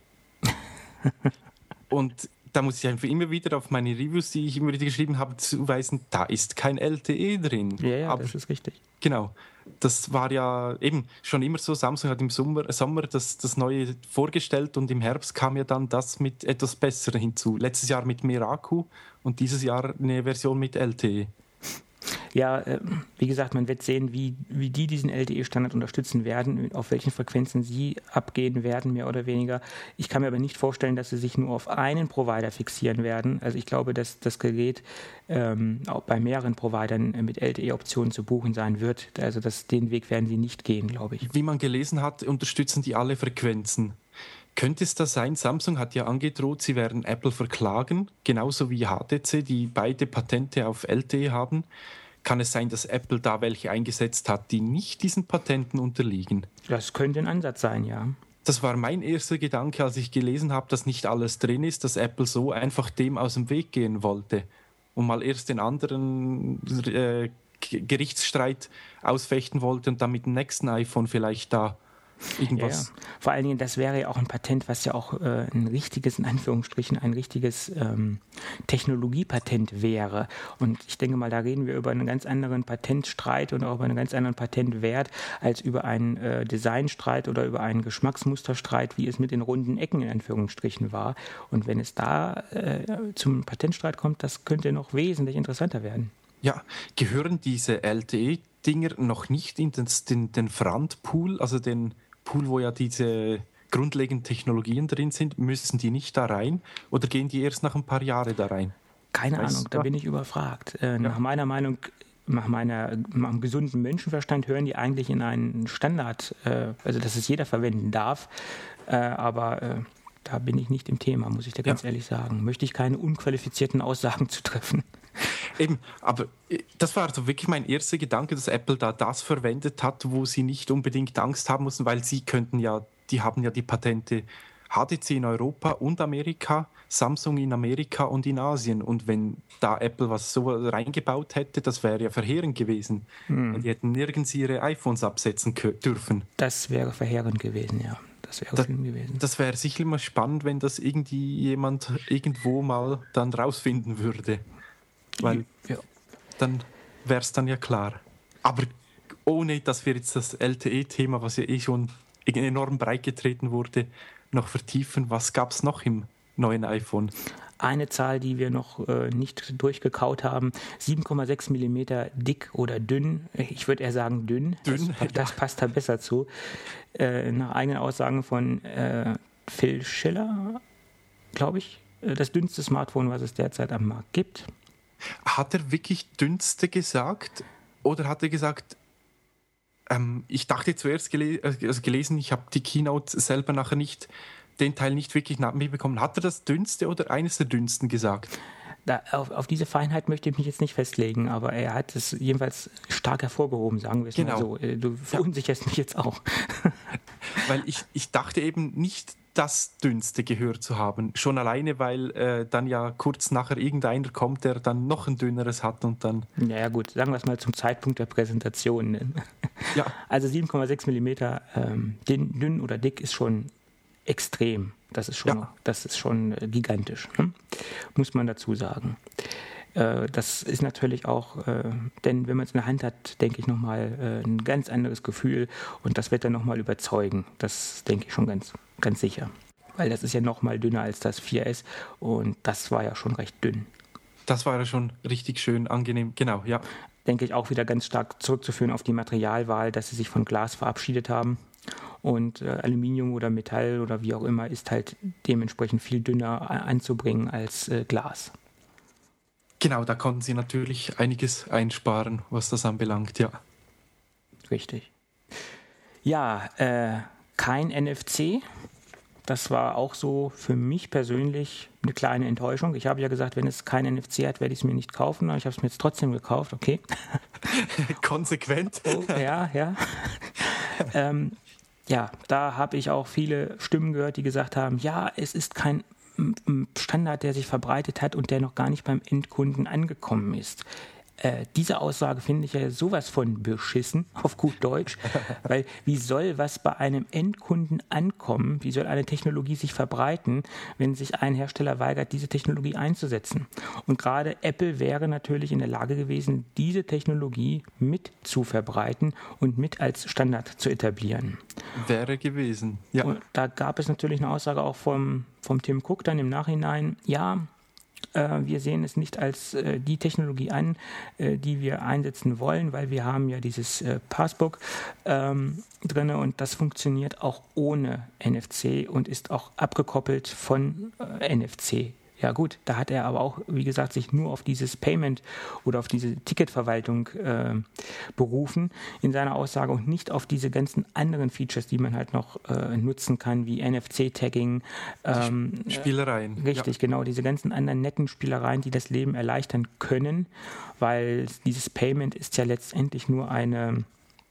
Und da muss ich einfach immer wieder auf meine Reviews, die ich immer wieder geschrieben habe, zuweisen, da ist kein L T E drin.
Ja, ja,
aber
das ist richtig.
Genau. Das war ja eben schon immer so, Samsung hat im Sommer, Sommer das, das Neue vorgestellt und im Herbst kam ja dann das mit etwas Besserem hinzu. Letztes Jahr mit mehr Akku und dieses Jahr eine Version mit L T E.
Ja, äh, wie gesagt, man wird sehen, wie, wie die diesen L T E-Standard unterstützen werden, auf welchen Frequenzen sie abgehen werden, mehr oder weniger. Ich kann mir aber nicht vorstellen, dass sie sich nur auf einen Provider fixieren werden. Also ich glaube, dass das Gerät ähm, auch bei mehreren Providern mit L T E-Optionen zu buchen sein wird. Also das, den Weg werden sie nicht gehen, glaube ich.
Wie man gelesen hat, unterstützen die alle Frequenzen. Könnte es das sein? Samsung hat ja angedroht, sie werden Apple verklagen, genauso wie H T C, die beide Patente auf L T E haben. Kann es sein, dass Apple da welche eingesetzt hat, die nicht diesen Patenten unterliegen?
Das könnte ein Ansatz sein, ja.
Das war mein erster Gedanke, als ich gelesen habe, dass nicht alles drin ist, dass Apple so einfach dem aus dem Weg gehen wollte und mal erst den anderen äh, Gerichtsstreit ausfechten wollte und dann mit dem nächsten iPhone vielleicht da irgendwas.
Ja, ja. Vor allen Dingen, das wäre ja auch ein Patent, was ja auch äh, ein richtiges, in Anführungsstrichen, ein richtiges ähm, Technologiepatent wäre. Und ich denke mal, da reden wir über einen ganz anderen Patentstreit und auch über einen ganz anderen Patentwert als über einen äh, Designstreit oder über einen Geschmacksmusterstreit, wie es mit den runden Ecken in Anführungsstrichen war. Und wenn es da äh, zum Patentstreit kommt, das könnte noch wesentlich interessanter werden.
Ja, gehören diese L T E-Dinger noch nicht in den, den, den Front-Pool, also den Pool, wo ja diese grundlegenden Technologien drin sind, müssen die nicht da rein oder gehen die erst nach ein paar Jahren da rein?
Keine
weißt
Ahnung, da bin ich überfragt. Äh,
ja.
Nach meiner Meinung nach meiner, meinem gesunden Menschenverstand hören die eigentlich in einen Standard, äh, also dass es jeder verwenden darf, äh, aber äh, da bin ich nicht im Thema, muss ich dir ganz ja. ehrlich sagen. Möchte ich keine unqualifizierten Aussagen zu treffen.
Eben, aber das war also wirklich mein erster Gedanke, dass Apple da das verwendet hat, wo sie nicht unbedingt Angst haben mussten, weil sie könnten ja, die haben ja die Patente H T C in Europa und Amerika, Samsung in Amerika und in Asien. Und wenn da Apple was so reingebaut hätte, das wäre ja verheerend gewesen. Hm. Die hätten nirgends ihre iPhones absetzen dürfen.
Das wäre verheerend gewesen, ja. Das wäre
das,
schlimm gewesen.
Das wäre sicher mal spannend, wenn das irgendwie jemand irgendwo mal dann rausfinden würde. Weil ja. dann wäre es dann ja klar. Aber ohne, dass wir jetzt das L T E-Thema, was ja eh schon enorm breit getreten wurde, noch vertiefen. Was gab es noch im neuen iPhone?
Eine Zahl, die wir noch äh, nicht durchgekaut haben, sieben Komma sechs Millimeter dick oder dünn. Ich würde eher sagen dünn.
Dünn,
das, das passt da besser zu. Äh, nach eigenen Aussagen von äh, Phil Schiller, glaube ich, äh, das dünnste Smartphone, was es derzeit am Markt gibt.
Hat er wirklich dünnste gesagt? Oder hat er gesagt, ähm, ich dachte zuerst gele- also gelesen, ich habe die Keynote selber nachher nicht, den Teil nicht wirklich mitbekommen. Hat er das dünnste oder eines der dünnsten gesagt?
Da, auf, auf diese Feinheit möchte ich mich jetzt nicht festlegen, aber er hat es jedenfalls stark hervorgehoben, sagen wir es
genau.
mal so. Du verunsicherst ja. mich jetzt auch.
Weil ich, ich dachte eben nicht, das dünnste gehört zu haben. Schon alleine, weil äh, dann ja kurz nachher irgendeiner kommt, der dann noch ein dünneres hat und dann...
Naja gut, sagen wir es mal zum Zeitpunkt der Präsentation. Ne?
Ja.
Also sieben Komma sechs Millimeter ähm, dünn, dünn oder dick ist schon extrem. Das ist schon, ja. das ist schon äh, gigantisch, ne? Muss man dazu sagen. Äh, das ist natürlich auch, äh, denn wenn man es in der Hand hat, denke ich nochmal äh, ein ganz anderes Gefühl und das wird dann nochmal überzeugen. Das denke ich schon ganz, ganz sicher. Weil das ist ja nochmal dünner als das vier S und das war ja schon recht dünn.
Das war ja schon richtig schön angenehm, genau, ja.
Denke ich auch wieder ganz stark zurückzuführen auf die Materialwahl, dass sie sich von Glas verabschiedet haben. Und äh, Aluminium oder Metall oder wie auch immer ist halt dementsprechend viel dünner anzubringen als äh, Glas.
Genau, da konnten sie natürlich einiges einsparen, was das anbelangt, ja.
Richtig. Ja, äh, kein N F C. Das war auch so für mich persönlich eine kleine Enttäuschung. Ich habe ja gesagt, wenn es kein N F C hat, werde ich es mir nicht kaufen. Aber ich habe es mir jetzt trotzdem gekauft, okay.
Konsequent.
Oh, ja, ja. ähm, ja, da habe ich auch viele Stimmen gehört, die gesagt haben, ja, es ist kein Standard, der sich verbreitet hat und der noch gar nicht beim Endkunden angekommen ist. Äh, diese Aussage finde ich ja sowas von beschissen, auf gut Deutsch, weil wie soll was bei einem Endkunden ankommen, wie soll eine Technologie sich verbreiten, wenn sich ein Hersteller weigert, diese Technologie einzusetzen? Und gerade Apple wäre natürlich in der Lage gewesen, diese Technologie mit zu verbreiten und mit als Standard zu etablieren.
Wäre gewesen, ja.
Und da gab es natürlich eine Aussage auch vom, vom Tim Cook dann im Nachhinein, ja, wir sehen es nicht als äh, die Technologie an, äh, die wir einsetzen wollen, weil wir haben ja dieses äh, Passbook ähm, drin und das funktioniert auch ohne N F C und ist auch abgekoppelt von äh, N F C. Ja gut, da hat er aber auch, wie gesagt, sich nur auf dieses Payment oder auf diese Ticketverwaltung äh, berufen in seiner Aussage und nicht auf diese ganzen anderen Features, die man halt noch äh, nutzen kann, wie N F C-Tagging.
Ähm, Spielereien.
Äh, richtig, ja. Genau, diese ganzen anderen netten Spielereien, die das Leben erleichtern können, weil dieses Payment ist ja letztendlich nur eine,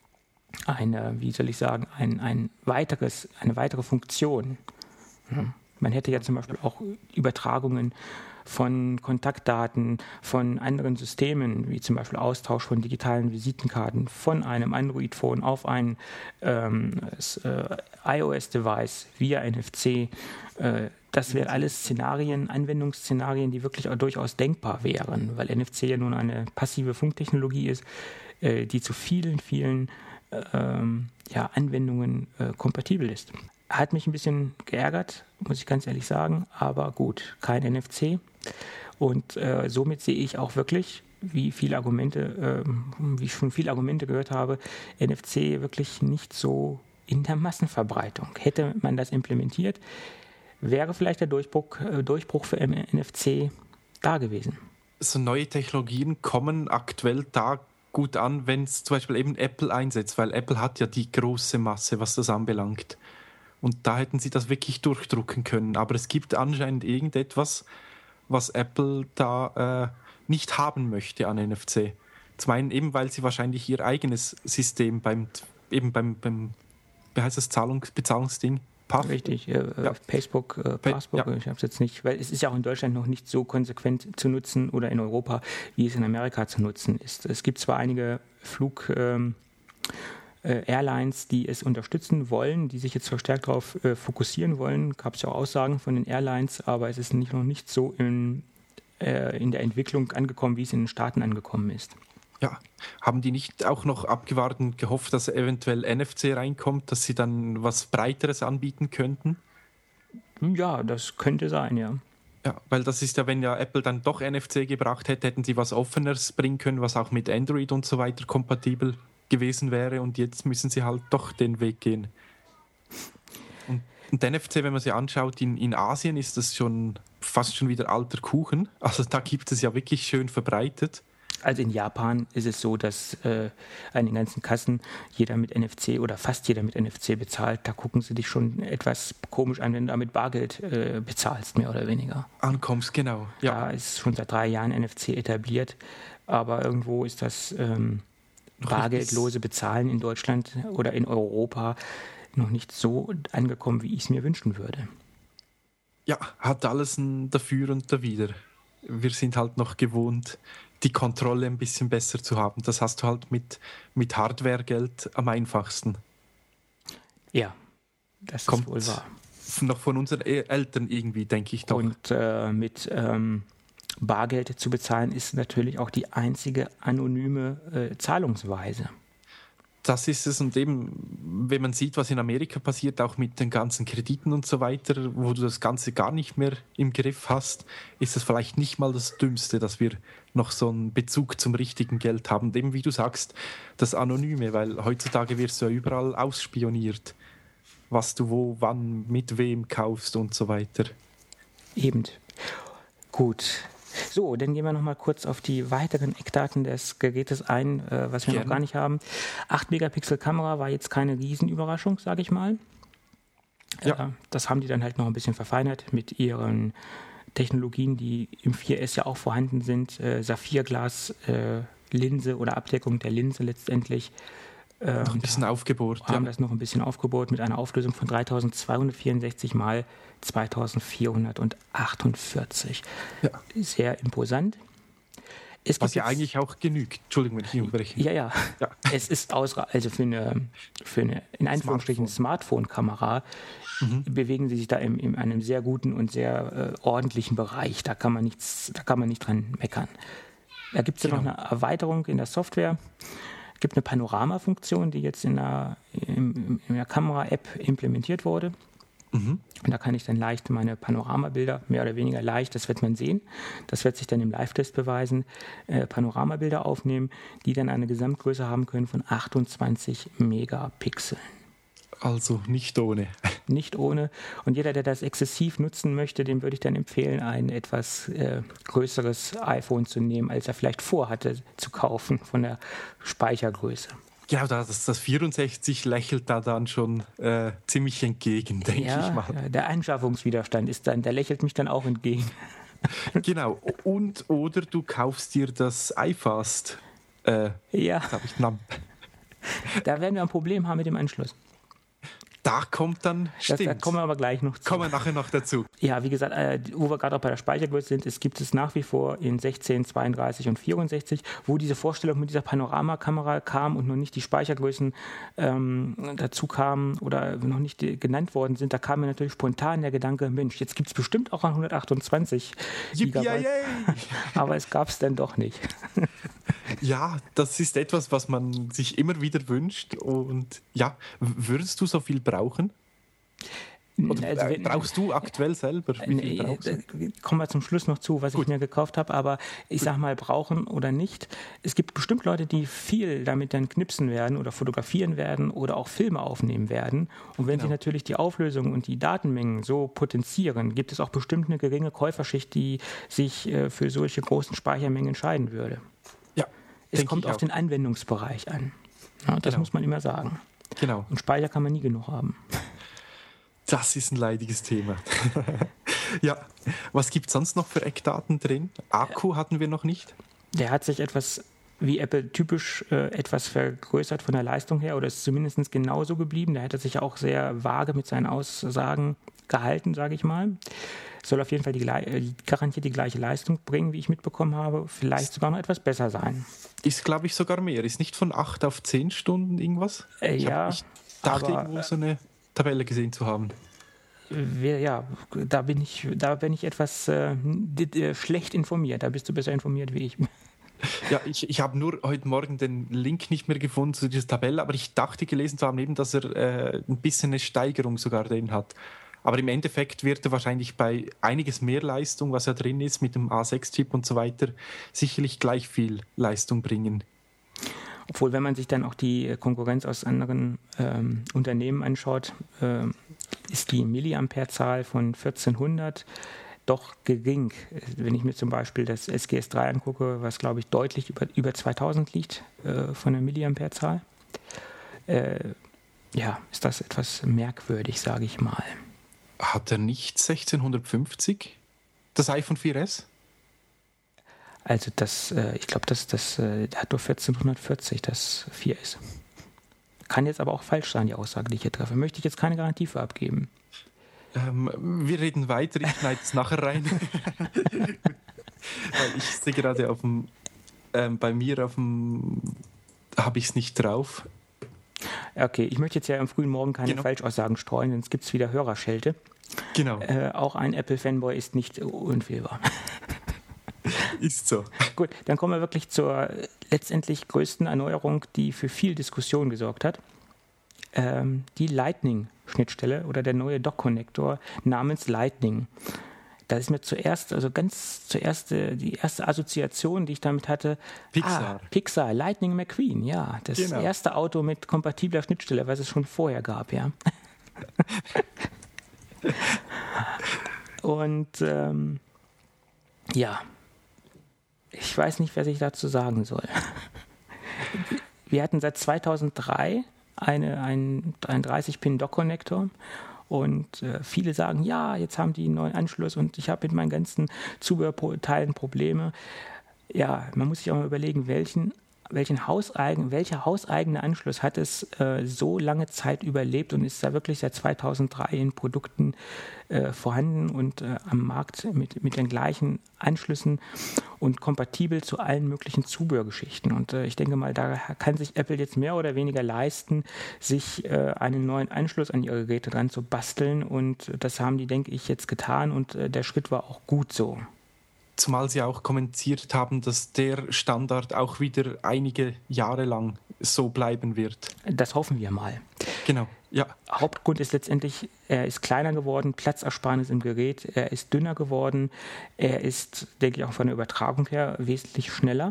eine wie soll ich sagen, ein, ein weiteres, eine weitere Funktion. Hm. Man hätte ja zum Beispiel auch Übertragungen von Kontaktdaten von anderen Systemen, wie zum Beispiel Austausch von digitalen Visitenkarten von einem Android-Phone auf ein ähm, äh, iOS-Device via N F C. Äh, das wären alles Szenarien, Anwendungsszenarien, die wirklich auch durchaus denkbar wären, weil N F C ja nun eine passive Funktechnologie ist, äh, die zu vielen, vielen äh, ja, Anwendungen äh, kompatibel ist. Hat mich ein bisschen geärgert, muss ich ganz ehrlich sagen, aber gut, kein N F C. Und äh, somit sehe ich auch wirklich, wie viele Argumente, äh, wie ich schon viele Argumente gehört habe, N F C wirklich nicht so in der Massenverbreitung. Hätte man das implementiert, wäre vielleicht der Durchbruch, äh, Durchbruch für N F C da gewesen.
So neue Technologien kommen aktuell da gut an, wenn es zum Beispiel eben Apple einsetzt, weil Apple hat ja die große Masse, was das anbelangt. Und da hätten sie das wirklich durchdrucken können. Aber es gibt anscheinend irgendetwas, was Apple da äh, nicht haben möchte an N F C. Zum einen eben, weil sie wahrscheinlich ihr eigenes System beim, eben beim, beim wie heißt das, Zahlungs-, Bezahlungsding? Path?
Richtig, äh, ja. Facebook, äh, Passbook, ja. Ich habe es jetzt nicht, weil es ist ja auch in Deutschland noch nicht so konsequent zu nutzen oder in Europa, wie es in Amerika zu nutzen ist. Es gibt zwar einige Flug... Ähm, äh, Airlines, die es unterstützen wollen, die sich jetzt verstärkt darauf äh, fokussieren wollen, gab es ja auch Aussagen von den Airlines, aber es ist nicht, noch nicht so in, äh, in der Entwicklung angekommen, wie es in den Staaten angekommen ist.
Ja, haben die nicht auch noch abgewartet und gehofft, dass eventuell N F C reinkommt, dass sie dann was Breiteres anbieten könnten?
Ja, das könnte sein, ja.
Ja, weil das ist ja, wenn ja Apple dann doch N F C gebracht hätte, hätten sie was Offeneres bringen können, was auch mit Android und so weiter kompatibel gewesen wäre, und jetzt müssen sie halt doch den Weg gehen. Und, und N F C, wenn man sich anschaut, in, in Asien ist das schon fast schon wieder alter Kuchen. Also da gibt es ja wirklich schön verbreitet.
Also in Japan ist es so, dass äh, an den ganzen Kassen jeder mit N F C oder fast jeder mit N F C bezahlt. Da gucken sie dich schon etwas komisch an, wenn du damit Bargeld äh, bezahlst, mehr oder weniger.
Ankommst, genau. Ja.
Da ist schon seit drei Jahren N F C etabliert, aber irgendwo ist das ähm, bargeldlose Bezahlen in Deutschland oder in Europa noch nicht so angekommen, wie ich es mir wünschen würde.
Ja, hat alles ein Dafür und Dawider. Wir sind halt noch gewohnt, die Kontrolle ein bisschen besser zu haben. Das hast du halt mit, mit Hardwaregeld am einfachsten.
Ja, das
Kommt
ist wohl wahr.
Noch von unseren Eltern irgendwie, denke ich doch.
Und äh, mit ähm, Bargeld zu bezahlen ist natürlich auch die einzige anonyme äh, Zahlungsweise.
Das ist es, und eben, wenn man sieht, was in Amerika passiert, auch mit den ganzen Krediten und so weiter, wo du das Ganze gar nicht mehr im Griff hast, ist das vielleicht nicht mal das Dümmste, dass wir noch so einen Bezug zum richtigen Geld haben. Und eben, wie du sagst, das Anonyme, weil heutzutage wirst du ja überall ausspioniert, was du wo, wann, mit wem kaufst und so weiter.
Eben. Gut. So, dann gehen wir noch mal kurz auf die weiteren Eckdaten des Gerätes ein, äh, was wir
Gerne.
noch gar nicht haben. acht Megapixel Kamera war jetzt keine Riesenüberraschung, sage ich mal.
Ja.
Äh, das haben die dann halt noch ein bisschen verfeinert mit ihren Technologien, die im vier S ja auch vorhanden sind. Äh, Saphirglas, äh, Linse oder Abdeckung der Linse letztendlich. Äh,
noch ein bisschen aufgebohrt.
haben
ja.
das noch ein bisschen aufgebohrt mit einer Auflösung von dreitausendzweihundertvierundsechzig mal zweitausendvierhundertachtundvierzig.
Ja.
Sehr imposant. Es
Was
gibt
ja
jetzt,
eigentlich auch genügt. Entschuldigung, wenn ich unterbreche.
Ja, ja.
Ja.
Es ist ausreichend. Also für eine, für eine in Anführungsstrichen Smartphone-Kamera mhm. bewegen sie sich da in, in einem sehr guten und sehr äh, ordentlichen Bereich. Da kann man nichts, da kann man nicht dran meckern. Da gibt es ja
Genau.
noch eine Erweiterung in der Software. Es gibt eine Panorama-Funktion, die jetzt in der, in, in der Kamera-App implementiert wurde.
Mhm.
Und da kann ich dann leicht meine Panoramabilder, mehr oder weniger leicht, das wird man sehen, das wird sich dann im Live-Test beweisen, äh, Panoramabilder aufnehmen, die dann eine Gesamtgröße haben können von achtundzwanzig Megapixeln.
Also nicht ohne.
Nicht ohne. Und jeder, der das exzessiv nutzen möchte, dem würde ich dann empfehlen, ein etwas äh, größeres iPhone zu nehmen, als er vielleicht vorhatte zu kaufen von der Speichergröße.
Genau, das, das vierundsechzig lächelt da dann schon äh, ziemlich entgegen, denke
ja,
ich mal.
Ja, der Anschaffungswiderstand ist dann, der lächelt mich dann auch entgegen.
Genau, und oder du kaufst dir das iFast. Äh,
ja,
jetzt habe ich den Namen.
Da werden wir ein Problem haben mit dem Anschluss.
Da kommt dann,
Das,
stimmt.
da kommen wir aber gleich noch zu.
Kommen wir nachher noch dazu.
Ja, wie gesagt, äh, wo wir gerade auch bei der Speichergröße sind, es gibt es nach wie vor in sechzehn, zweiunddreißig und vierundsechzig, wo diese Vorstellung mit dieser Panoramakamera kam und noch nicht die Speichergrößen ähm, dazu kamen oder noch nicht die, genannt worden sind, da kam mir natürlich spontan der Gedanke, Mensch, jetzt gibt es bestimmt auch an hundertachtundzwanzig Gigabyte, aber es gab es dann doch nicht.
Ja, das ist etwas, was man sich immer wieder wünscht. Und ja, würdest du so viel brauchen? Oder
Also, wenn,
brauchst du aktuell selber? Wie viel
Nee,
brauchst du?
kommen wir zum Schluss noch zu, was
Gut.
ich mir gekauft habe, aber ich sag mal, brauchen oder nicht. Es gibt bestimmt Leute, die viel damit dann knipsen werden oder fotografieren werden oder auch Filme aufnehmen werden. Und wenn
Genau.
sie natürlich die Auflösung und die Datenmengen so potenzieren, gibt es auch bestimmt eine geringe Käuferschicht, die sich äh, für solche großen Speichermengen entscheiden würde.
Ja,
Es kommt auf den Anwendungsbereich an. Ja, das
genau.
muss man immer sagen.
Genau.
Und Speicher kann man nie genug haben.
Das ist ein leidiges Thema. Ja, was gibt es sonst noch für Eckdaten drin? Akku hatten wir noch nicht.
Der hat sich etwas, wie Apple typisch, äh, etwas vergrößert von der Leistung her oder ist zumindest genauso geblieben. Da hat er sich ja auch sehr vage mit seinen Aussagen gehalten, sage ich mal. Soll auf jeden Fall die, äh, garantiert die gleiche Leistung bringen, wie ich mitbekommen habe. Vielleicht sogar noch etwas besser sein.
Ist, glaube ich, sogar mehr. Ist nicht von acht auf zehn Stunden irgendwas?
Äh,
ich
ja,
hab, ich dachte
aber,
irgendwo so eine Tabelle gesehen zu haben.
Wir, ja, da bin ich, da bin ich etwas äh, schlecht informiert. Da bist du besser informiert wie ich.
Ja, ich, ich habe nur heute Morgen den Link nicht mehr gefunden zu dieser Tabelle, aber ich dachte gelesen zu haben, eben, dass er äh, ein bisschen eine Steigerung sogar drin hat. Aber im Endeffekt wird er wahrscheinlich bei einiges mehr Leistung, was ja drin ist, mit dem A sechs Chip und so weiter, sicherlich gleich viel Leistung bringen.
Obwohl, wenn man sich dann auch die Konkurrenz aus anderen ähm, Unternehmen anschaut, äh, ist die Milliampere-Zahl von vierzehnhundert doch gering. Wenn ich mir zum Beispiel das S G S drei angucke, was glaube ich deutlich über, über zweitausend liegt äh, von der Milliampere-Zahl, äh, ja, ist das etwas merkwürdig, sage ich mal.
Hat er nicht sechzehnhundertfünfzig, das iPhone vier S?
Also das, äh, ich glaube, das, das äh, hat nur vierzehnhundertvierzig, das vier S. Kann jetzt aber auch falsch sein, die Aussage, die ich hier treffe. Möchte ich jetzt keine Garantie für abgeben.
Ähm, wir reden weiter, ich schneide es nachher rein. Weil ich sehe gerade auf dem, ähm, bei mir auf dem, habe ich es nicht drauf.
Okay, ich möchte jetzt ja am frühen Morgen keine
Genau.
Falschaussagen streuen, sonst gibt es wieder Hörerschelte.
Genau.
Äh, auch ein Apple-Fanboy ist nicht unfehlbar.
Ist so.
Gut, dann kommen wir wirklich zur letztendlich größten Erneuerung, die für viel Diskussion gesorgt hat. Ähm, die Lightning-Schnittstelle oder der neue Dock-Connector namens Lightning. Da ist mir zuerst, also ganz zuerst äh, die erste Assoziation, die ich damit hatte,
Pixar.
Ah, Pixar, Lightning McQueen, ja. Das
Genau.
erste Auto mit kompatibler Schnittstelle, was es schon vorher gab, ja. Und ähm, ja, ich weiß nicht, was ich dazu sagen soll. Wir hatten seit zweitausenddrei eine, einen, einen dreißig-Pin-Dock-Connector und äh, viele sagen, ja, jetzt haben die einen neuen Anschluss und ich habe mit meinen ganzen Zubehörteilen Probleme. Ja, man muss sich auch mal überlegen, welchen, welchen hauseigen, welcher hauseigene Anschluss hat es äh, so lange Zeit überlebt und ist da wirklich seit zweitausenddrei in Produkten äh, vorhanden und äh, am Markt mit, mit den gleichen Anschlüssen und kompatibel zu allen möglichen Zubehörgeschichten. Und äh, ich denke mal, da kann sich Apple jetzt mehr oder weniger leisten, sich äh, einen neuen Anschluss an ihre Geräte dran zu basteln. Und das haben die, denke ich, jetzt getan. Und äh, der Schritt war auch gut so.
Zumal sie auch kommentiert haben, dass der Standard auch wieder einige Jahre lang so bleiben wird.
Das hoffen wir mal.
Genau, ja.
Hauptgrund ist letztendlich, er ist kleiner geworden, Platzersparnis im Gerät, er ist dünner geworden, er ist, denke ich, auch von der Übertragung her wesentlich schneller.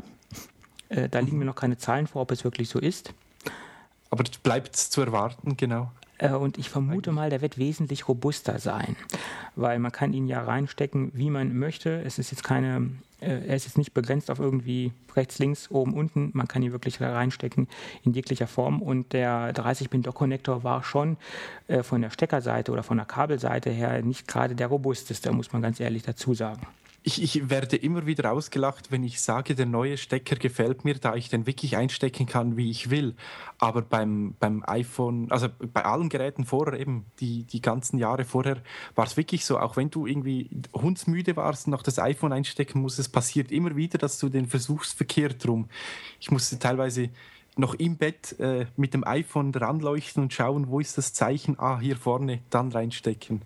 Äh, da liegen mir noch keine Zahlen vor, ob es wirklich so ist.
Aber das bleibt zu erwarten, genau.
Äh, und ich vermute mal, der wird wesentlich robuster sein, weil man kann ihn ja reinstecken, wie man möchte. Es ist jetzt keine, äh, er ist jetzt nicht begrenzt auf irgendwie rechts, links, oben, unten. Man kann ihn wirklich reinstecken in jeglicher Form. Und der dreißig-Pin-Dock-Connector war schon äh, von der Steckerseite oder von der Kabelseite her nicht gerade der robusteste, muss man ganz ehrlich dazu sagen.
Ich, ich werde immer wieder ausgelacht, wenn ich sage, der neue Stecker gefällt mir, da ich den wirklich einstecken kann, wie ich will. Aber beim, beim iPhone, also bei allen Geräten vorher eben, die, die ganzen Jahre vorher, war es wirklich so, auch wenn du irgendwie hundsmüde warst und noch das iPhone einstecken musstest, es passiert immer wieder, dass du den versuchst verkehrt drum. Ich musste teilweise noch im Bett äh, mit dem iPhone ranleuchten und schauen, wo ist das Zeichen, ah, hier vorne, dann reinstecken.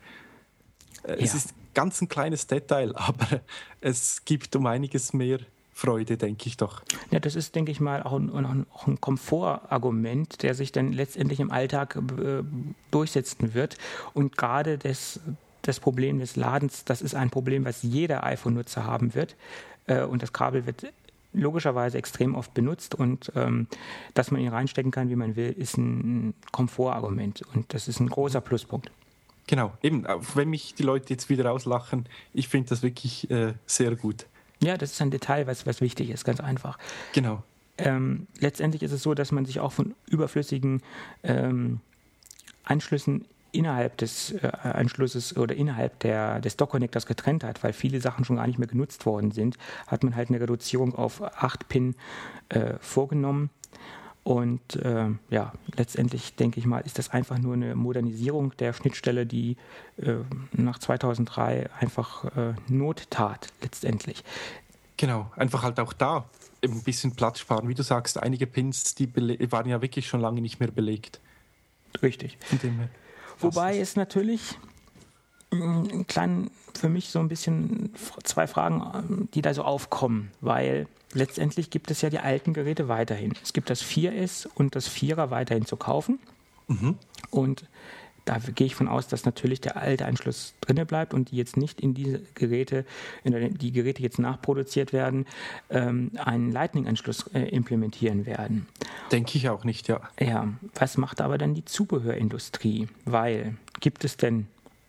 Äh, ja. Es ist ganz ein kleines Detail, aber es gibt um einiges mehr Freude, denke ich doch.
Ja, das ist, denke ich mal, auch ein, auch ein Komfortargument, der sich dann letztendlich im Alltag äh, durchsetzen wird. Und gerade das, das Problem des Ladens, das ist ein Problem, was jeder iPhone-Nutzer haben wird. Äh, und das Kabel wird logischerweise extrem oft benutzt. Und ähm, dass man ihn reinstecken kann, wie man will, ist ein Komfortargument. Und das ist ein großer Pluspunkt.
Genau, eben, auch wenn mich die Leute jetzt wieder auslachen, ich finde das wirklich äh, sehr gut.
Ja, das ist ein Detail, was, was wichtig ist, ganz einfach.
Genau.
Ähm, letztendlich ist es so, dass man sich auch von überflüssigen ähm, Anschlüssen innerhalb des äh, Anschlusses oder innerhalb der, des Dock-Connectors getrennt hat, weil viele Sachen schon gar nicht mehr genutzt worden sind, hat man halt eine Reduzierung auf acht Pin äh, vorgenommen. Und äh, ja, letztendlich denke ich mal, ist das einfach nur eine Modernisierung der Schnittstelle, die äh, nach zweitausenddrei einfach äh, Not tat, letztendlich.
Genau, einfach halt auch da ein bisschen Platz sparen. Wie du sagst, einige Pins, die bele- waren ja wirklich schon lange nicht mehr belegt.
Richtig.
Von dem her.
Wobei es natürlich ein klein, für mich so ein bisschen zwei Fragen, die da so aufkommen, weil letztendlich gibt es ja die alten Geräte weiterhin. Es gibt das vier S und das vierer weiterhin zu kaufen. Mhm. Und da gehe ich von aus, dass natürlich der alte Anschluss drinne bleibt und die jetzt nicht in diese Geräte, in die Geräte jetzt nachproduziert werden, ähm, einen Lightning-Anschluss äh, implementieren werden.
Denke ich auch nicht, ja.
Ja, was macht aber dann die Zubehörindustrie? Weil, gibt es denn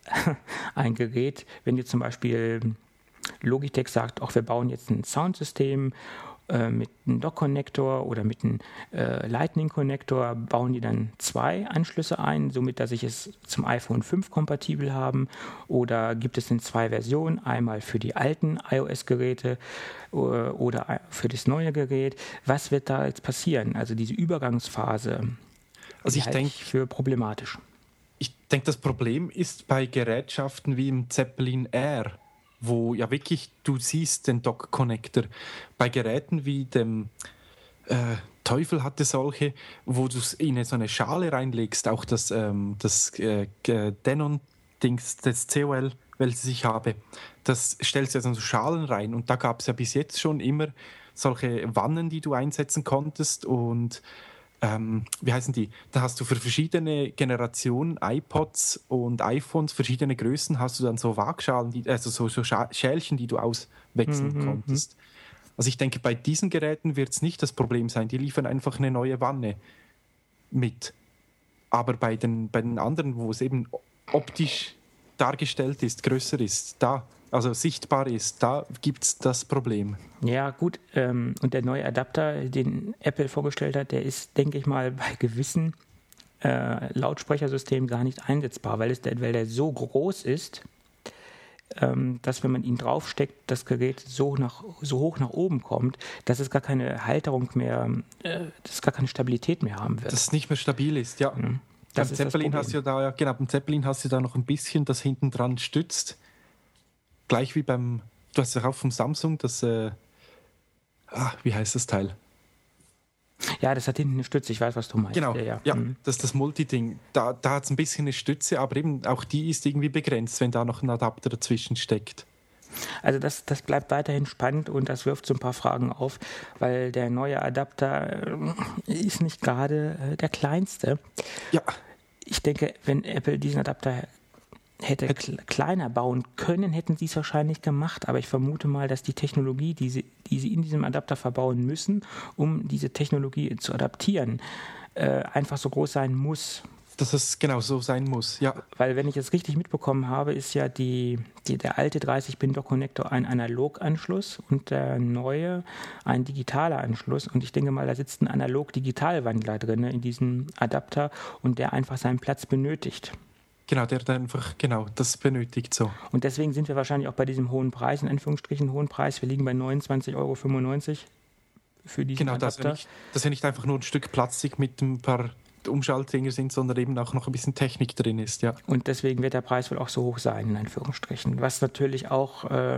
ein Gerät, wenn jetzt zum Beispiel Logitech sagt, auch wir bauen jetzt ein Soundsystem äh, mit einem Dock-Connector oder mit einem äh, Lightning-Connector, bauen die dann zwei Anschlüsse ein, somit dass ich es zum iPhone fünf kompatibel haben, oder gibt es denn zwei Versionen, einmal für die alten iOS-Geräte äh, oder für das neue Gerät? Was wird da jetzt passieren? Also diese Übergangsphase,
also ich denke
für problematisch.
Ich denke, das Problem ist bei Gerätschaften wie im Zeppelin Air, wo ja wirklich, du siehst den Dock-Connector. Bei Geräten wie dem äh, Teufel hatte solche, wo du es in so eine Schale reinlegst, auch das, ähm, das äh, Denon-Dings, das C O L, welches ich habe, das stellst du ja so Schalen rein, und da gab es ja bis jetzt schon immer solche Wannen, die du einsetzen konntest, und Ähm, wie heißen die? Da hast du für verschiedene Generationen iPods und iPhones, verschiedene Größen, hast du dann so Waagschalen, die, also so, so Schälchen, die du auswechseln mhm, konntest. Also ich denke, bei diesen Geräten wird es nicht das Problem sein. Die liefern einfach eine neue Wanne mit. Aber bei den, bei den anderen, wo es eben optisch dargestellt ist, größer ist, da, also sichtbar ist, da gibt es das Problem.
Ja, gut. Ähm, und der neue Adapter, den Apple vorgestellt hat, der ist, denke ich mal, bei gewissen äh, Lautsprechersystemen gar nicht einsetzbar, weil, es der, weil der so groß ist, ähm, dass, wenn man ihn draufsteckt, das Gerät so, nach, so hoch nach oben kommt, dass es gar keine Halterung mehr, äh, dass es gar keine Stabilität mehr haben wird.
Dass es nicht mehr stabil ist, ja. Mhm. Beim Zeppelin hast du ja da, ja, genau, beim Zeppelin hast du da noch ein bisschen, das hinten dran stützt. Gleich wie beim, du hast ja auch vom Samsung das, äh, ah, wie heißt das Teil?
Ja, das hat hinten eine Stütze, ich weiß, was du meinst.
Genau,
ja, ja.
ja
Mhm.
das ist das Multi-Ding. Da, da hat es ein bisschen eine Stütze, aber eben auch die ist irgendwie begrenzt, wenn da noch ein Adapter dazwischen steckt.
Also das, das bleibt weiterhin spannend, und das wirft so ein paar Fragen auf, weil der neue Adapter ist nicht gerade äh, der kleinste.
Ja.
Ich denke, wenn Apple diesen Adapter hätte kle- kleiner bauen können, hätten sie es wahrscheinlich gemacht. Aber ich vermute mal, dass die Technologie, die sie, die sie in diesem Adapter verbauen müssen, um diese Technologie zu adaptieren, äh, einfach so groß sein muss.
Dass es genau so sein muss, ja.
Weil, wenn ich es richtig mitbekommen habe, ist ja die, die, der alte dreißig Pin Dock-Connector ein Analog-Anschluss und der neue ein digitaler Anschluss. Und ich denke mal, da sitzt ein Analog-Digital-Wandler drin in diesem Adapter, und der einfach seinen Platz benötigt.
Genau, der einfach, genau, das benötigt so.
Und deswegen sind wir wahrscheinlich auch bei diesem hohen Preis, in Anführungsstrichen hohen Preis. Wir liegen bei neunundzwanzig Euro fünfundneunzig für diesen
genau,
Adapter.
Genau, dass das ja nicht einfach nur ein Stück Plastik mit ein paar Umschaltdinger sind, sondern eben auch noch ein bisschen Technik drin ist, ja.
Und deswegen wird der Preis wohl auch so hoch sein, in Anführungsstrichen. Was natürlich auch äh,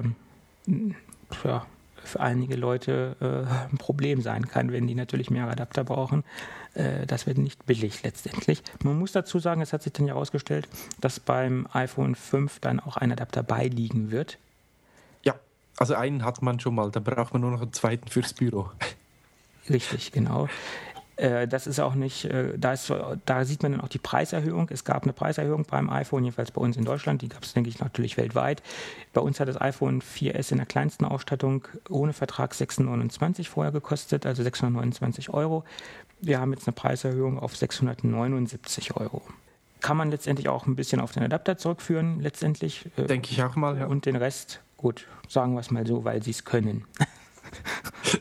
ja, für einige Leute äh, ein Problem sein kann, wenn die natürlich mehr Adapter brauchen. Äh, das wird nicht billig letztendlich. Man muss dazu sagen, es hat sich dann ja herausgestellt, dass beim iPhone fünf dann auch ein Adapter beiliegen wird.
Ja, also einen hat man schon mal, dann braucht man nur noch einen zweiten fürs Büro.
Richtig, genau. Das ist auch nicht, da, ist, da sieht man dann auch die Preiserhöhung. Es gab eine Preiserhöhung beim iPhone, jedenfalls bei uns in Deutschland. Die gab es, denke ich, natürlich weltweit. Bei uns hat das iPhone vier S in der kleinsten Ausstattung ohne Vertrag sechshundertneunundzwanzig vorher gekostet, also sechshundertneunundzwanzig Euro. Wir haben jetzt eine Preiserhöhung auf sechshundertneunundsiebzig Euro. Kann man letztendlich auch ein bisschen auf den Adapter zurückführen, letztendlich.
Denke ich auch mal, ja.
Und den Rest, gut, sagen wir es mal so, weil sie es können.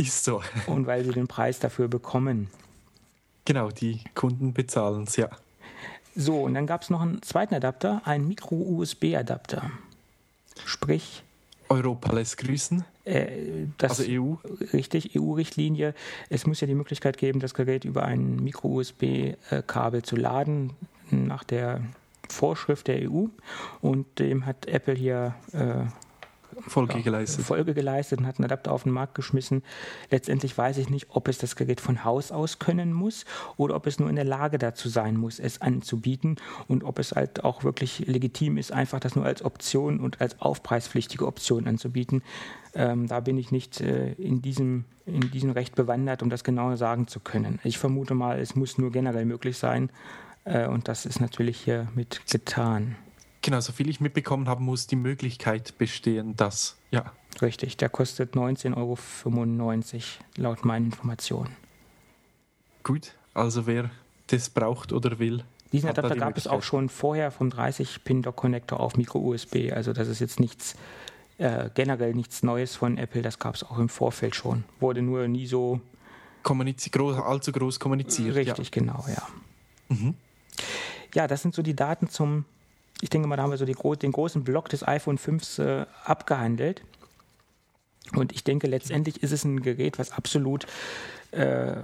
Ist so.
Und weil sie den Preis dafür bekommen.
Genau, die Kunden bezahlen es, ja.
So, und dann gab es noch einen zweiten Adapter, einen Micro-U S B-Adapter. Sprich...
Europa lässt grüßen.
Äh, das,
also E U.
Richtig, E U-Richtlinie. Es muss ja die Möglichkeit geben, das Gerät über ein Micro-U S B-Kabel zu laden, nach der Vorschrift der E U. Und dem hat Apple hier äh,
Folge geleistet.
Folge geleistet und hat einen Adapter auf den Markt geschmissen. Letztendlich weiß ich nicht, ob es das Gerät von Haus aus können muss oder ob es nur in der Lage dazu sein muss, es anzubieten und ob es halt auch wirklich legitim ist, einfach das nur als Option und als aufpreispflichtige Option anzubieten. Ähm, da bin ich nicht äh, in diesem, in diesem Recht bewandert, um das genau sagen zu können. Ich vermute mal, es muss nur generell möglich sein äh, und das ist natürlich hiermit getan.
Genau, soviel ich mitbekommen habe, muss die Möglichkeit bestehen, dass, ja.
Richtig, der kostet neunzehn Euro fünfundneunzig laut meinen Informationen.
Gut, also wer das braucht oder will.
Diesen Adapter gab es auch schon vorher vom dreißig Pin Dock Connector auf Micro-U S B. Also das ist jetzt nichts, äh, generell nichts Neues von Apple, das gab es auch im Vorfeld schon. Wurde nur nie so...
Kommuniz- groß, allzu groß kommuniziert.
Richtig, ja. Genau, ja.
Mhm.
Ja, das sind so die Daten zum... Ich denke mal, da haben wir so die, den großen Block des iPhone fünf äh, abgehandelt. Und ich denke, letztendlich ist es ein Gerät, was absolut äh,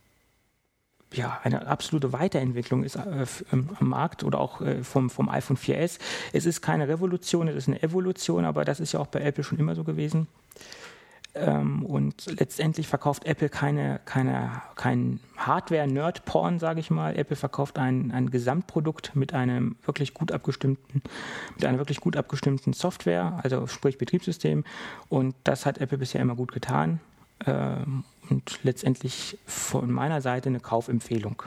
ja, eine absolute Weiterentwicklung ist äh, am Markt oder auch äh, vom, vom iPhone vier S. Es ist keine Revolution, es ist eine Evolution, aber das ist ja auch bei Apple schon immer so gewesen. Ähm, und letztendlich verkauft Apple keine, keine, kein Hardware-Nerd-Porn, sage ich mal. Apple verkauft ein, ein Gesamtprodukt mit einem wirklich gut abgestimmten, mit einer wirklich gut abgestimmten Software, also sprich Betriebssystem. Und das hat Apple bisher immer gut getan. Ähm, und letztendlich von meiner Seite eine Kaufempfehlung.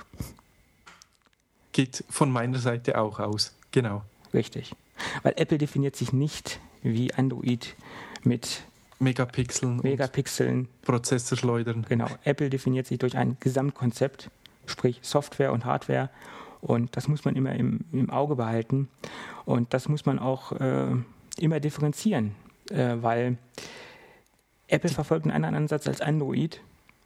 Geht von meiner Seite auch aus, genau.
Richtig. Weil Apple definiert sich nicht wie Android mit
Megapixeln,
Megapixeln,
Prozessorschleudern.
Genau. Apple definiert sich durch ein Gesamtkonzept, sprich Software und Hardware. Und das muss man immer im, im Auge behalten. Und das muss man auch äh, immer differenzieren, äh, weil Apple verfolgt einen anderen Ansatz als Android.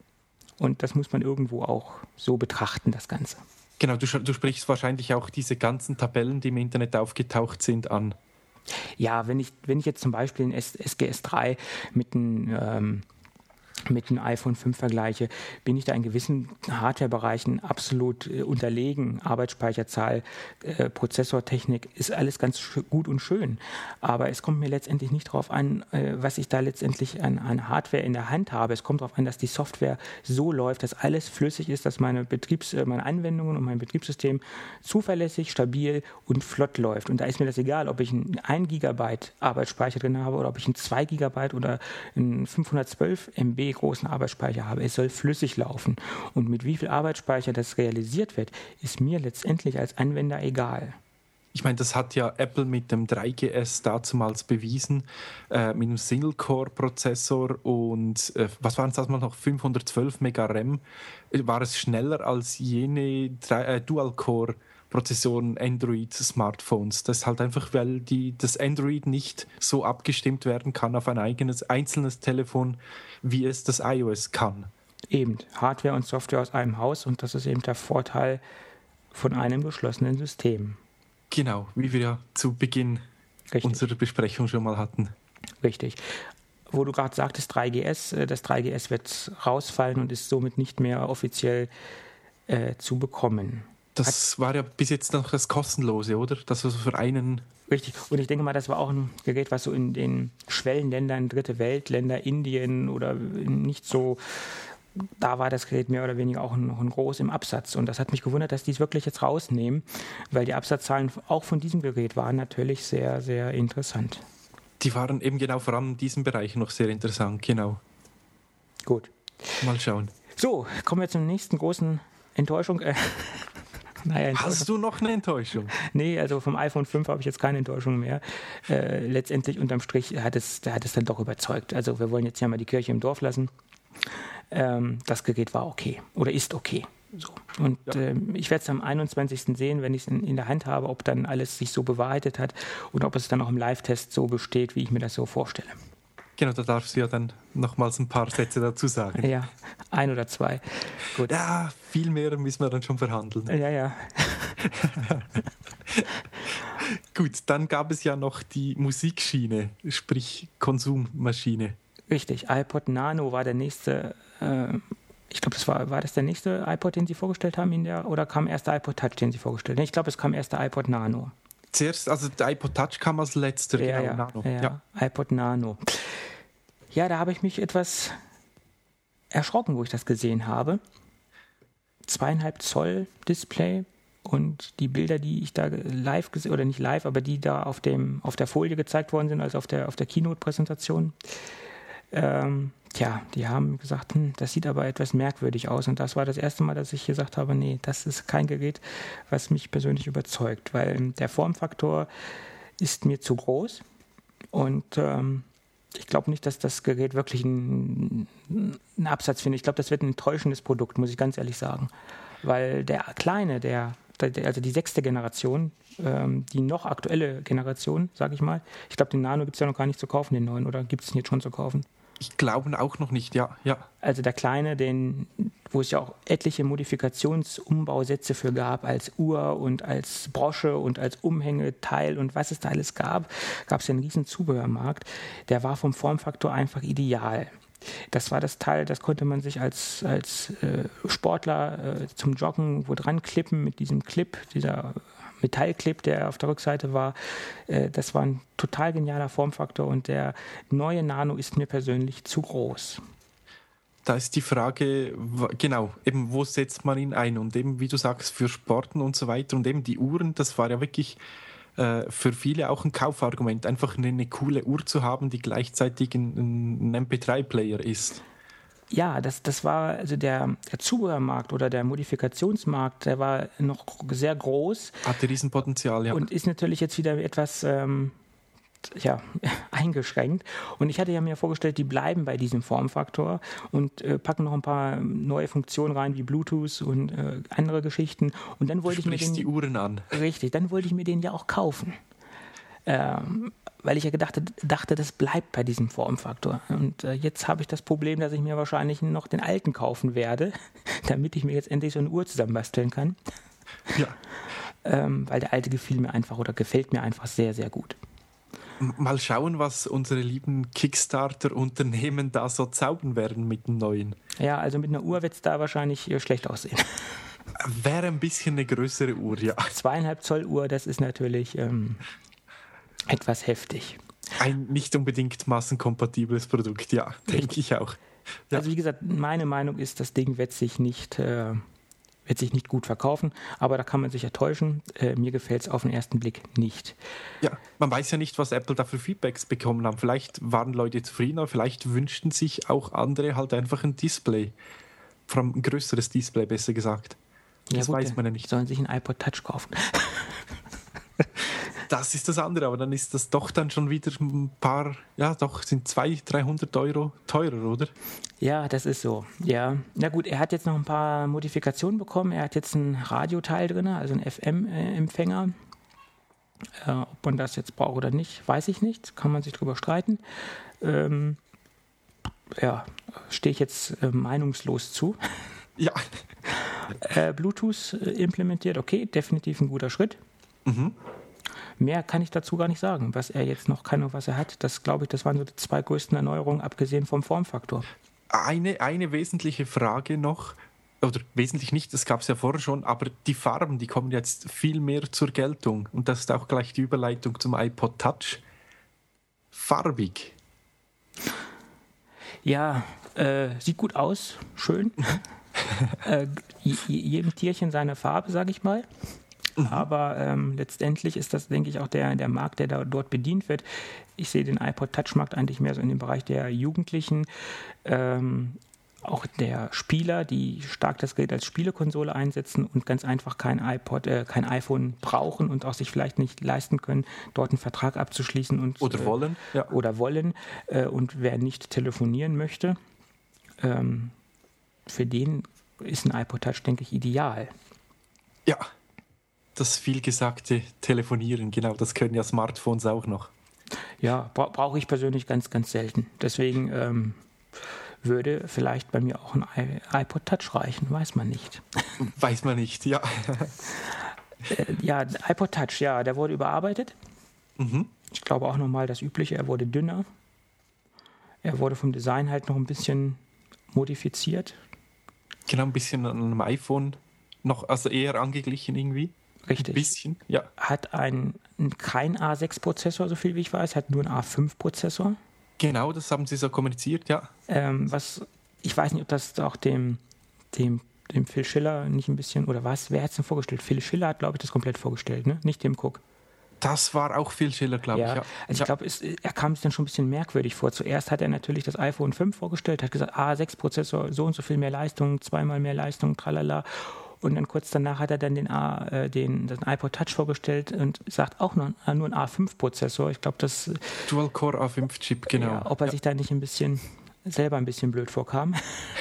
Und das muss man irgendwo auch so betrachten, das Ganze.
Genau, du, du sprichst wahrscheinlich auch diese ganzen Tabellen, die im Internet aufgetaucht sind, an.
Ja, wenn ich, wenn ich jetzt zum Beispiel ein S G S drei mit einem, ähm, mit einem iPhone fünf vergleiche, bin ich da in gewissen Hardware-Bereichen absolut äh, unterlegen. Arbeitsspeicherzahl, äh, Prozessortechnik ist alles ganz sch- gut und schön. Aber es kommt mir letztendlich nicht darauf an, äh, was ich da letztendlich an, an Hardware in der Hand habe. Es kommt darauf an, dass die Software so läuft, dass alles flüssig ist, dass meine, Betriebs-, äh, meine Anwendungen und mein Betriebssystem zuverlässig, stabil und flott läuft. Und da ist mir das egal, ob ich einen ein Gigabyte Arbeitsspeicher drin habe oder ob ich einen zwei Gigabyte oder einen fünfhundertzwölf Megabyte großen Arbeitsspeicher habe. Es soll flüssig laufen. Und mit wie viel Arbeitsspeicher das realisiert wird, ist mir letztendlich als Anwender egal.
Ich meine, das hat ja Apple mit dem drei G S dazumals bewiesen, äh, mit einem Single-Core-Prozessor und äh, was waren es damals noch, fünfhundertzwölf Mega RAM, war es schneller als jene äh, Dual-Core-Prozessoren Android-Smartphones. Das ist halt einfach, weil die, das Android nicht so abgestimmt werden kann auf ein eigenes, einzelnes Telefon, wie es das iOS kann.
Eben, Hardware und Software aus einem Haus und das ist eben der Vorteil von einem geschlossenen System.
Genau, wie wir ja zu Beginn Richtig. unserer Besprechung schon mal hatten.
Richtig. Wo du gerade sagtest, drei G S, das drei G S wird rausfallen und ist somit nicht mehr offiziell äh, zu bekommen.
Das Hat, war ja bis jetzt noch das Kostenlose, oder? Das war so für einen...
Richtig. Und ich denke mal, das war auch ein Gerät, was so in den Schwellenländern, Dritte Weltländer, Indien oder nicht so... Da war das Gerät mehr oder weniger auch noch ein groß im Absatz. Und das hat mich gewundert, dass die es wirklich jetzt rausnehmen, weil die Absatzzahlen auch von diesem Gerät waren natürlich sehr, sehr interessant.
Die waren eben genau vor allem in diesem Bereich noch sehr interessant, genau.
Gut.
Mal schauen.
So, kommen wir zur nächsten großen Enttäuschung. Äh, naja, Enttäuschung.
Hast du noch eine Enttäuschung?
Nee, also vom iPhone fünf habe ich jetzt keine Enttäuschung mehr. Äh, letztendlich unterm Strich hat es, hat es dann doch überzeugt. Also wir wollen jetzt ja mal die Kirche im Dorf lassen. Ähm, das Gerät war okay oder ist okay. So. Und ja. ähm, ich werde es am einundzwanzigsten sehen, wenn ich es in, in der Hand habe, ob dann alles sich so bewahrheitet hat und ob es dann auch im Live-Test so besteht, wie ich mir das so vorstelle.
Genau, da darfst du ja dann nochmals ein paar Sätze dazu sagen.
Ja, ein oder zwei. Gut.
Ja, viel mehr müssen wir dann schon verhandeln.
Ja, ja.
Gut, dann gab es ja noch die Musikschiene, sprich Konsummaschine.
Richtig, iPod Nano war der nächste, äh, ich glaube, das war, war das der nächste iPod, den Sie vorgestellt haben, in der, oder kam erst der iPod Touch, den Sie vorgestellt haben? Ich glaube, es kam erst der iPod Nano.
Zuerst, also der iPod Touch kam als letzter,
ja,
genau,
ja,
Nano.
Ja,
ja,
iPod Nano. Ja, da habe ich mich etwas erschrocken, wo ich das gesehen habe. Zweieinhalb Zoll Display und die Bilder, die ich da live gesehen, oder nicht live, aber die da auf dem auf der Folie gezeigt worden sind, also auf der auf der Keynote-Präsentation. Ähm, tja, die haben gesagt, hm, das sieht aber etwas merkwürdig aus. Und das war das erste Mal, dass ich gesagt habe, nee, das ist kein Gerät, was mich persönlich überzeugt, weil der Formfaktor ist mir zu groß und ähm, ich glaube nicht, dass das Gerät wirklich einen, einen Absatz findet. Ich glaube, das wird ein enttäuschendes Produkt, muss ich ganz ehrlich sagen. Weil der Kleine, der, der also die sechste Generation, ähm, die noch aktuelle Generation, sage ich mal, ich glaube, den Nano gibt es ja noch gar nicht zu kaufen, den neuen, oder gibt es ihn jetzt schon zu kaufen?
Ich glaube auch noch nicht, ja. ja.
Also der Kleine, den, wo es ja auch etliche Modifikationsumbausätze für gab, als Uhr und als Brosche und als Umhängeteil und was es da alles gab, gab es ja einen riesen Zubehörmarkt. Der war vom Formfaktor einfach ideal. Das war das Teil, das konnte man sich als, als äh, Sportler äh, zum Joggen wo dran klippen mit diesem Clip, dieser Metallclip, der auf der Rückseite war. Äh, das war ein total genialer Formfaktor und der neue Nano ist mir persönlich zu groß.
Da ist die Frage, genau, eben wo setzt man ihn ein? Und eben, wie du sagst, für Sporten und so weiter und eben die Uhren, das war ja wirklich äh, für viele auch ein Kaufargument, einfach eine, eine coole Uhr zu haben, die gleichzeitig ein, ein M P drei Player ist.
Ja, das, das war, also der, der Zubehörmarkt oder der Modifikationsmarkt, der war noch sehr groß.
Hatte Riesenpotenzial, ja.
Und ist natürlich jetzt wieder etwas ähm, ja, eingeschränkt. Und ich hatte ja mir vorgestellt, die bleiben bei diesem Formfaktor und äh, packen noch ein paar neue Funktionen rein, wie Bluetooth und äh, andere Geschichten. Und dann wollte
du
ich mir den,
die Uhren an.
Richtig, dann wollte ich mir den ja auch kaufen. Ähm, weil ich ja gedacht, dachte, das bleibt bei diesem Formfaktor. Und äh, jetzt habe ich das Problem, dass ich mir wahrscheinlich noch den alten kaufen werde, damit ich mir jetzt endlich so eine Uhr zusammenbasteln kann.
Ja.
Ähm, weil der alte gefiel mir einfach oder gefällt mir einfach sehr, sehr gut.
Mal schauen, was unsere lieben Kickstarter-Unternehmen da so zaubern werden mit dem neuen.
Ja, also mit einer Uhr wird es da wahrscheinlich äh, schlecht aussehen.
Wäre ein bisschen eine größere Uhr, ja.
Zweieinhalb Zoll Uhr, das ist natürlich ähm, etwas heftig.
Ein nicht unbedingt massenkompatibles Produkt, ja, denke ich auch. Ja.
Also wie gesagt, meine Meinung ist, das Ding wird sich nicht, äh, wird sich nicht gut verkaufen, aber da kann man sich ja täuschen. Äh, mir gefällt es auf den ersten Blick nicht.
Ja, man weiß ja nicht, was Apple da für Feedbacks bekommen haben. Vielleicht waren Leute zufriedener, vielleicht wünschten sich auch andere halt einfach ein Display. Vor allem ein größeres Display, besser gesagt. Das
ja, gut,
weiß man ja nicht.
Sollen sich ein iPod Touch kaufen.
Das ist das andere, aber dann ist das doch dann schon wieder ein paar, ja doch, sind zweihundert, dreihundert Euro teurer, oder?
Ja, das ist so, ja. Na gut, er hat jetzt noch ein paar Modifikationen bekommen. Er hat jetzt ein Radioteil drin, also einen F M-Empfänger. Äh, ob man das jetzt braucht oder nicht, weiß ich nicht. Kann man sich drüber streiten. Ähm, ja, stehe ich jetzt äh, meinungslos zu.
Ja.
Äh, Bluetooth äh, implementiert, okay, definitiv ein guter Schritt.
Mhm.
Mehr kann ich dazu gar nicht sagen, was er jetzt noch kann und was er hat. Das, glaube ich, das waren so die zwei größten Erneuerungen, abgesehen vom Formfaktor.
Eine, eine wesentliche Frage noch, oder wesentlich nicht, das gab es ja vorher schon, aber die Farben, die kommen jetzt viel mehr zur Geltung. Und das ist auch gleich die Überleitung zum iPod Touch. Farbig.
Ja, äh, sieht gut aus, schön. äh, jedem Tierchen seine Farbe, sage ich mal. Mhm. Aber ähm, letztendlich ist das, denke ich, auch der, der Markt, der da, dort bedient wird. Ich sehe den iPod Touch-Markt eigentlich mehr so in dem Bereich der Jugendlichen, ähm, auch der Spieler, die stark das Gerät als Spielekonsole einsetzen und ganz einfach kein iPod, äh, kein iPhone brauchen und auch sich vielleicht nicht leisten können, dort einen Vertrag abzuschließen. Und,
oder wollen.
Äh,
ja.
Oder wollen. Äh, und wer nicht telefonieren möchte, ähm, für den ist ein iPod Touch, denke ich, ideal.
Ja. Das vielgesagte Telefonieren, genau, das können ja Smartphones auch noch.
Ja, bra- brauche ich persönlich ganz, ganz selten. Deswegen ähm, würde vielleicht bei mir auch ein I- iPod Touch reichen, weiß man nicht.
Weiß man nicht, ja.
äh, ja, iPod Touch, ja, der wurde überarbeitet.
Mhm.
Ich glaube auch nochmal das Übliche, er wurde dünner. Er wurde vom Design halt noch ein bisschen modifiziert.
Genau, ein bisschen an einem iPhone noch, also eher angeglichen irgendwie.
Richtig.
Ein bisschen, ja.
Hat ein, kein A sechs Prozessor, so viel wie ich weiß, hat nur einen A fünf Prozessor.
Genau, das haben sie so kommuniziert, ja.
Ähm, was, ich weiß nicht, ob das auch dem, dem, dem Phil Schiller nicht ein bisschen, oder was, wer hat es denn vorgestellt? Phil Schiller hat, glaube ich, das komplett vorgestellt, ne? Nicht Tim Cook.
Das war auch Phil Schiller, glaube
Ja,
ich. Ja.
also ich
ja.
glaube, er kam sich dann schon ein bisschen merkwürdig vor. Zuerst hat er natürlich das iPhone fünf vorgestellt, hat gesagt, A sechs Prozessor, so und so viel mehr Leistung, zweimal mehr Leistung, tralala. Und dann kurz danach hat er dann den, A, äh, den, den iPod Touch vorgestellt und sagt auch noch äh, nur ein A fünf Prozessor. Ich glaube, das...
Dual-Core A fünf Chip, genau.
Ja, ob er
ja.
sich da nicht ein bisschen selber ein bisschen blöd vorkam.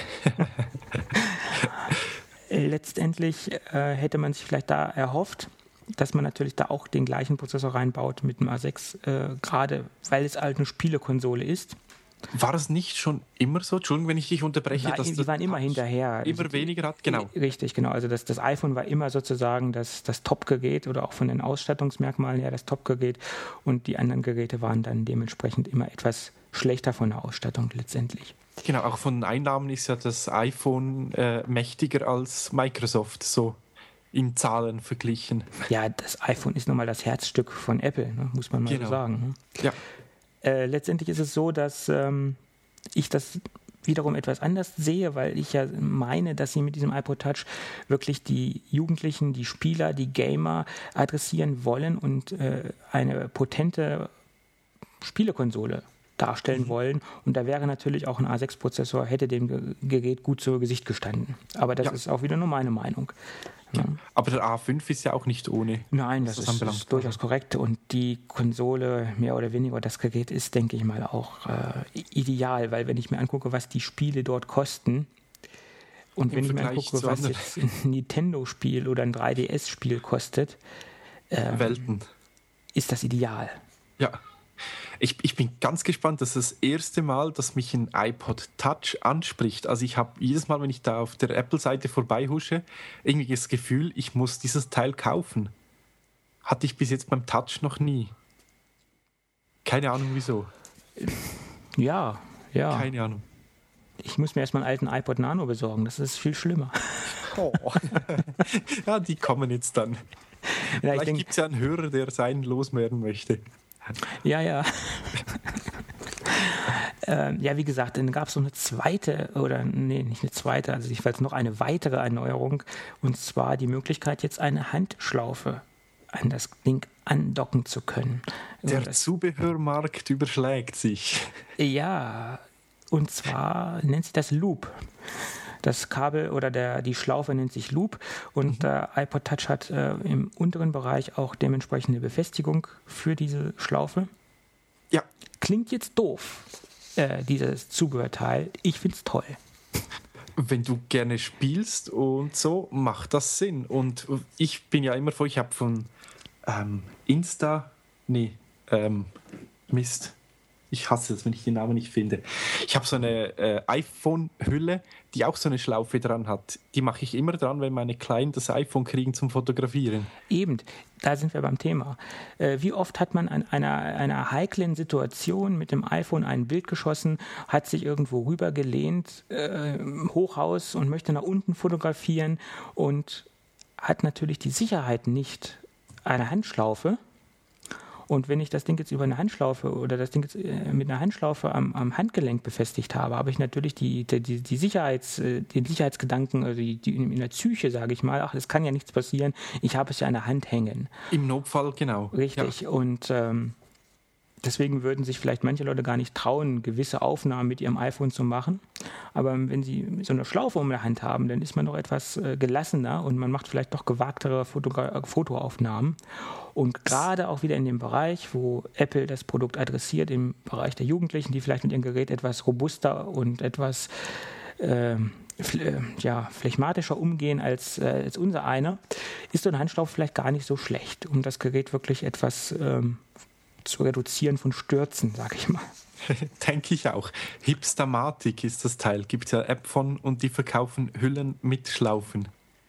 Letztendlich äh, hätte man sich vielleicht da erhofft, dass man natürlich da auch den gleichen Prozessor reinbaut mit dem A sechs, äh, gerade weil es halt eine Spielekonsole ist.
War es nicht schon immer so? Entschuldigung, wenn ich dich unterbreche.
War,
dass
die
das
waren immer
Touch
hinterher.
Immer
also,
weniger hat, genau.
Richtig, genau. Also das, das iPhone war immer sozusagen das, das Top-Gerät oder auch von den Ausstattungsmerkmalen her das Top-Gerät und die anderen Geräte waren dann dementsprechend immer etwas schlechter von der Ausstattung letztendlich.
Genau, auch von den Einnahmen ist ja das iPhone äh, mächtiger als Microsoft, so in Zahlen verglichen.
Ja, das iPhone ist nun mal das Herzstück von Apple, ne? Muss man mal
Genau.
so sagen. Ne?
Ja.
Äh, letztendlich ist es so, dass ähm, ich das wiederum etwas anders sehe, weil ich ja meine, dass sie mit diesem iPod Touch wirklich die Jugendlichen, die Spieler, die Gamer adressieren wollen und äh, eine potente Spielekonsole darstellen mhm. wollen. Und da wäre natürlich auch ein A sechs Prozessor, hätte dem Ge- Gerät gut zu Gesicht gestanden. Aber das
Ja.
ist auch wieder nur meine Meinung. Ja.
Aber der A fünf ist ja auch nicht ohne.
Nein, das,
das
ist,
anbelangt.
ist durchaus korrekt. Und die Konsole, mehr oder weniger, das Gerät ist, denke ich mal, auch äh, ideal, weil wenn ich mir angucke, was die Spiele dort kosten und
Im
wenn ich mir
Vergleich
angucke,
zu
was
anderen.
jetzt ein Nintendo-Spiel oder ein drei D S-Spiel kostet, ähm,
Welten.
ist das ideal.
Ja. Ich, ich bin ganz gespannt, das ist das erste Mal, dass mich ein iPod Touch anspricht. Also ich habe jedes Mal, wenn ich da auf der Apple-Seite vorbeihusche, irgendwie das Gefühl, ich muss dieses Teil kaufen. Hatte ich bis jetzt beim Touch noch nie. Keine Ahnung wieso.
Ja, ja.
Keine Ahnung.
Ich muss mir erstmal einen alten iPod Nano besorgen, das ist viel schlimmer.
Oh. Ja, die kommen jetzt dann.
Ja,
Vielleicht gibt es ja einen Hörer, der seinen loswerden möchte.
Ja, ja. ähm, ja, wie gesagt, dann gab es noch eine zweite, oder nee, nicht eine zweite, also jedenfalls noch eine weitere Erneuerung, und zwar die Möglichkeit, jetzt eine Handschlaufe an das Ding andocken zu können.
Der
Also das,
Zubehörmarkt überschlägt sich.
ja, und zwar nennt sich das Loop. Das Kabel oder der, die Schlaufe nennt sich Loop und mhm. der iPod Touch hat äh, im unteren Bereich auch dementsprechende Befestigung für diese Schlaufe.
Ja.
Klingt jetzt doof, äh, dieses Zubehörteil. Ich find's toll.
Wenn du gerne spielst und so, macht das Sinn. Und ich bin ja immer vor, ich habe von ähm, Insta, nee, ähm, Mist. Ich hasse es, wenn ich den Namen nicht finde. Ich habe so eine äh, iPhone-Hülle, die auch so eine Schlaufe dran hat. Die mache ich immer dran, wenn meine Kleinen das iPhone kriegen zum Fotografieren.
Eben, da sind wir beim Thema. Äh, wie oft hat man an einer, einer heiklen Situation mit dem iPhone ein Bild geschossen, hat sich irgendwo rübergelehnt, äh, Hochhaus und möchte nach unten fotografieren und hat natürlich die Sicherheit nicht einer Handschlaufe. Und wenn ich das Ding jetzt über eine Handschlaufe oder das Ding jetzt mit einer Handschlaufe am, am Handgelenk befestigt habe, habe ich natürlich die, die, die Sicherheits, den Sicherheitsgedanken, also die, die in der Psyche, sage ich mal, ach, es kann ja nichts passieren, ich habe es ja an der Hand hängen.
Im Notfall, genau.
Richtig.
Ja.
Und ähm, deswegen würden sich vielleicht manche Leute gar nicht trauen, gewisse Aufnahmen mit ihrem iPhone zu machen. Aber wenn sie so eine Schlaufe um der Hand haben, dann ist man doch etwas äh, gelassener und man macht vielleicht doch gewagtere Fotogra- Fotoaufnahmen. Und gerade auch wieder in dem Bereich, wo Apple das Produkt adressiert, im Bereich der Jugendlichen, die vielleicht mit ihrem Gerät etwas robuster und etwas äh, fl- ja, phlegmatischer umgehen als, äh, als unser einer, ist so eine Handschlaufe vielleicht gar nicht so schlecht, um das Gerät wirklich etwas ähm, zu reduzieren von Stürzen, sag ich mal.
Denke ich auch. Hipstamatic ist das Teil. Gibt es ja App von und die verkaufen Hüllen mit Schlaufen.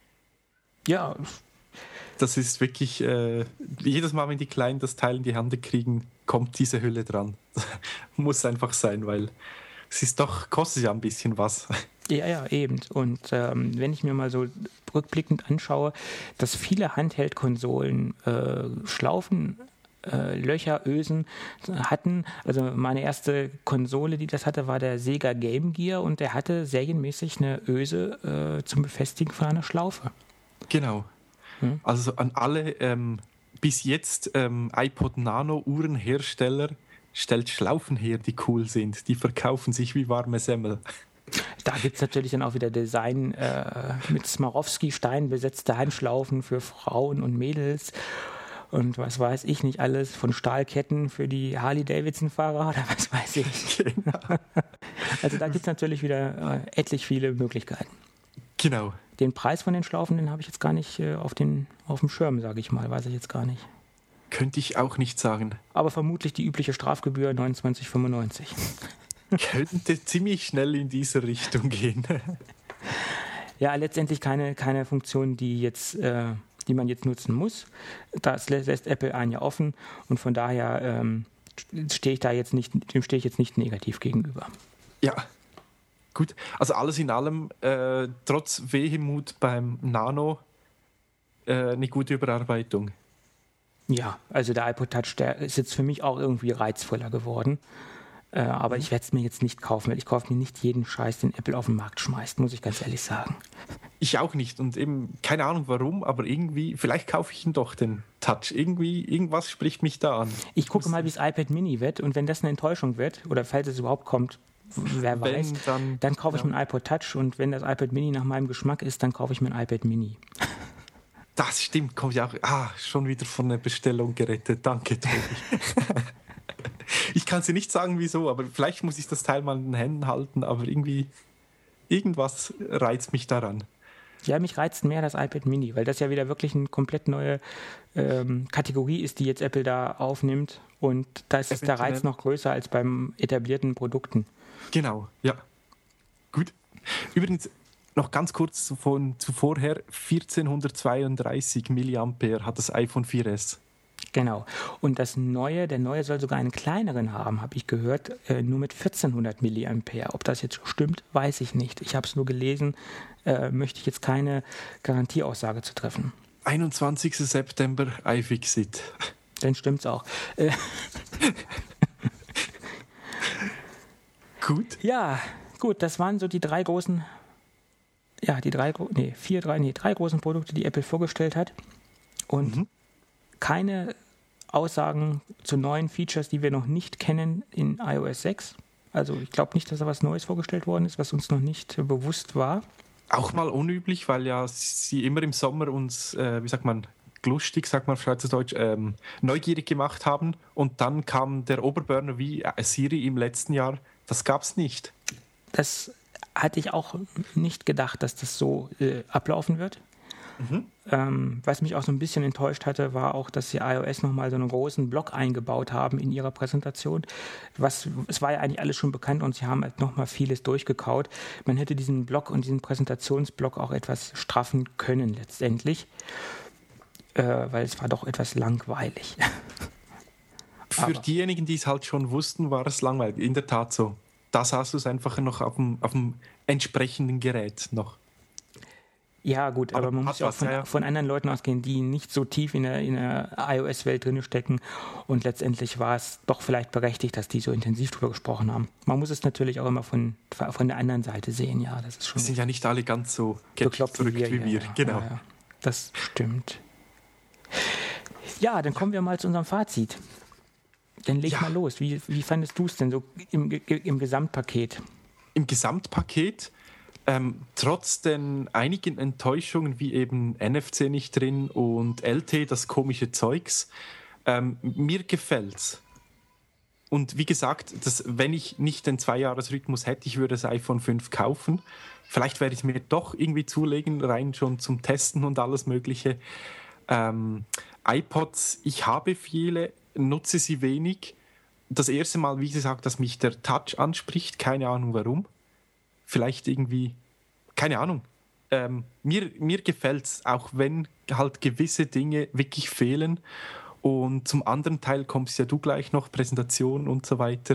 Ja.
Das ist wirklich, äh, jedes Mal, wenn die Kleinen das Teil in die Hände kriegen, kommt diese Hülle dran. Muss einfach sein, weil es ist doch, kostet ja ein bisschen was.
Ja, ja, eben. Und ähm, wenn ich mir mal so rückblickend anschaue, dass viele Handheld-Konsolen äh, Schlaufen, äh, Löcher, Ösen hatten. Also meine erste Konsole, die das hatte, war der Sega Game Gear und der hatte serienmäßig eine Öse äh, zum Befestigen von einer Schlaufe.
Genau. Hm? Also an alle ähm, bis jetzt ähm, iPod Nano Uhrenhersteller, stellt Schlaufen her, die cool sind. Die verkaufen sich wie warme Semmel.
Da gibt es natürlich dann auch wieder Design äh, mit Swarovski-Stein besetzte Handschlaufen für Frauen und Mädels und was weiß ich nicht alles, von Stahlketten für die Harley-Davidson-Fahrer oder was weiß ich. Genau. Also da gibt es natürlich wieder äh, etlich viele Möglichkeiten.
Genau.
Den Preis von den Schlaufen, den habe ich jetzt gar nicht äh, auf, den, auf dem Schirm, sage ich mal, weiß ich jetzt gar nicht.
Könnte ich auch nicht sagen.
Aber vermutlich die übliche Strafgebühr neunundzwanzig fünfundneunzig.
Könnte ziemlich schnell in diese Richtung gehen.
Ja, letztendlich keine, keine Funktion, die, jetzt, äh, die man jetzt nutzen muss. Das lässt Apple einen ja offen und von daher ähm, stehe ich da jetzt nicht, dem stehe ich jetzt nicht negativ gegenüber.
Ja, gut. Also alles in allem, äh, trotz Wehmut beim Nano, äh, eine gute Überarbeitung.
Ja, also der iPod Touch, der ist jetzt für mich auch irgendwie reizvoller geworden. Äh, aber ich werde es mir jetzt nicht kaufen, weil ich kaufe mir nicht jeden Scheiß, den Apple auf den Markt schmeißt, muss ich ganz ehrlich sagen.
Ich auch nicht und eben keine Ahnung warum, aber irgendwie, vielleicht kaufe ich ihn doch, den Touch. Irgendwie, irgendwas spricht mich da an.
Ich gucke mal, wie es iPad Mini wird und wenn das eine Enttäuschung wird, oder falls es überhaupt kommt, wer wenn, weiß, dann, dann kaufe ja. ich mir ein iPod Touch und wenn das iPad Mini nach meinem Geschmack ist, dann kaufe ich mir ein iPad Mini.
Das stimmt, kommt ja auch. Ah, schon wieder von der Bestellung gerettet. Danke, Tobi. Ich kann dir nicht sagen, wieso, aber vielleicht muss ich das Teil mal in den Händen halten, aber irgendwie, irgendwas reizt mich daran.
Ja, mich reizt mehr das iPad Mini, weil das ja wieder wirklich eine komplett neue ähm, Kategorie ist, die jetzt Apple da aufnimmt und da ist der Reiz noch größer als beim etablierten Produkten.
Genau, ja. Gut. Übrigens, noch ganz kurz von zuvorher, vierzehnhundertzweiunddreißig Milliampere hat das iPhone vier S.
Genau. Und das Neue, der Neue soll sogar einen kleineren haben, habe ich gehört, äh, nur mit vierzehnhundert Milliampere. Ob das jetzt stimmt, weiß ich nicht. Ich habe es nur gelesen, äh, möchte ich jetzt keine Garantieaussage zu treffen.
einundzwanzigster September, iFixit.
Dann stimmt's auch. Äh.
Gut.
Ja, gut, das waren so die drei großen, ja, die drei, nee, vier, drei, nee, drei großen Produkte, die Apple vorgestellt hat. Und mhm. keine Aussagen zu neuen Features, die wir noch nicht kennen in iOS sechs. Also ich glaube nicht, dass da was Neues vorgestellt worden ist, was uns noch nicht äh, bewusst war.
Auch mal unüblich, weil ja sie immer im Sommer uns, äh, wie sagt man, lustig, sagt man auf Schweizerdeutsch, ähm, neugierig gemacht haben. Und dann kam der Oberburner wie Siri im letzten Jahr. Das gab es nicht.
Das hatte ich auch nicht gedacht, dass das so äh, ablaufen wird. Mhm. Ähm, was mich auch so ein bisschen enttäuscht hatte, war auch, dass sie iOS nochmal so einen großen Block eingebaut haben in ihrer Präsentation. Was, es war ja eigentlich alles schon bekannt und sie haben halt nochmal vieles durchgekaut. Man hätte diesen Block und diesen Präsentationsblock auch etwas straffen können letztendlich, äh, weil es war doch etwas langweilig.
Für Aber diejenigen, die es halt schon wussten, war es langweilig. In der Tat so. Da sahst du es einfach noch auf dem, auf dem entsprechenden Gerät noch.
Ja gut, aber, aber man muss ja auch von, ja. von anderen Leuten ausgehen, die nicht so tief in der, in der iOS-Welt drin stecken und letztendlich war es doch vielleicht berechtigt, dass die so intensiv drüber gesprochen haben. Man muss es natürlich auch immer von, von der anderen Seite sehen, ja, das ist schon...
Wir sind ja nicht alle ganz so verrückt wie wir, wie wir.
Ja,
genau.
Ja, ja. Das stimmt. Ja, dann kommen wir mal zu unserem Fazit. Dann leg ja. mal los. Wie, wie fandest du es denn so im, im Gesamtpaket?
Im Gesamtpaket... Ähm, trotz den einigen Enttäuschungen wie eben N F C nicht drin und L T, das komische Zeugs, ähm, mir gefällt's. Und wie gesagt, das, wenn ich nicht den Zwei-Jahres-Rhythmus hätte, ich würde das iPhone fünf kaufen. Vielleicht werde ich es mir doch irgendwie zulegen, rein schon zum Testen und alles Mögliche. Ähm, iPods, ich habe viele, nutze sie wenig. Das erste Mal, wie gesagt, dass mich der Touch anspricht, keine Ahnung warum. Vielleicht irgendwie, keine Ahnung. Ähm, mir mir gefällt es, auch wenn halt gewisse Dinge wirklich fehlen. Und zum anderen Teil kommst ja du gleich noch, Präsentation und so weiter.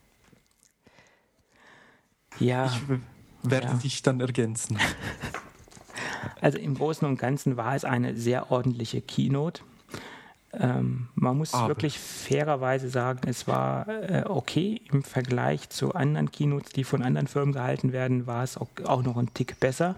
Ja.
Ich w- werde
ja.
dich dann ergänzen.
Also im Großen und Ganzen war es eine sehr ordentliche Keynote. Ähm, man muss
Aber.
wirklich fairerweise sagen, es war äh, okay im Vergleich zu anderen Keynotes, die von anderen Firmen gehalten werden, war es auch, auch noch ein Tick besser.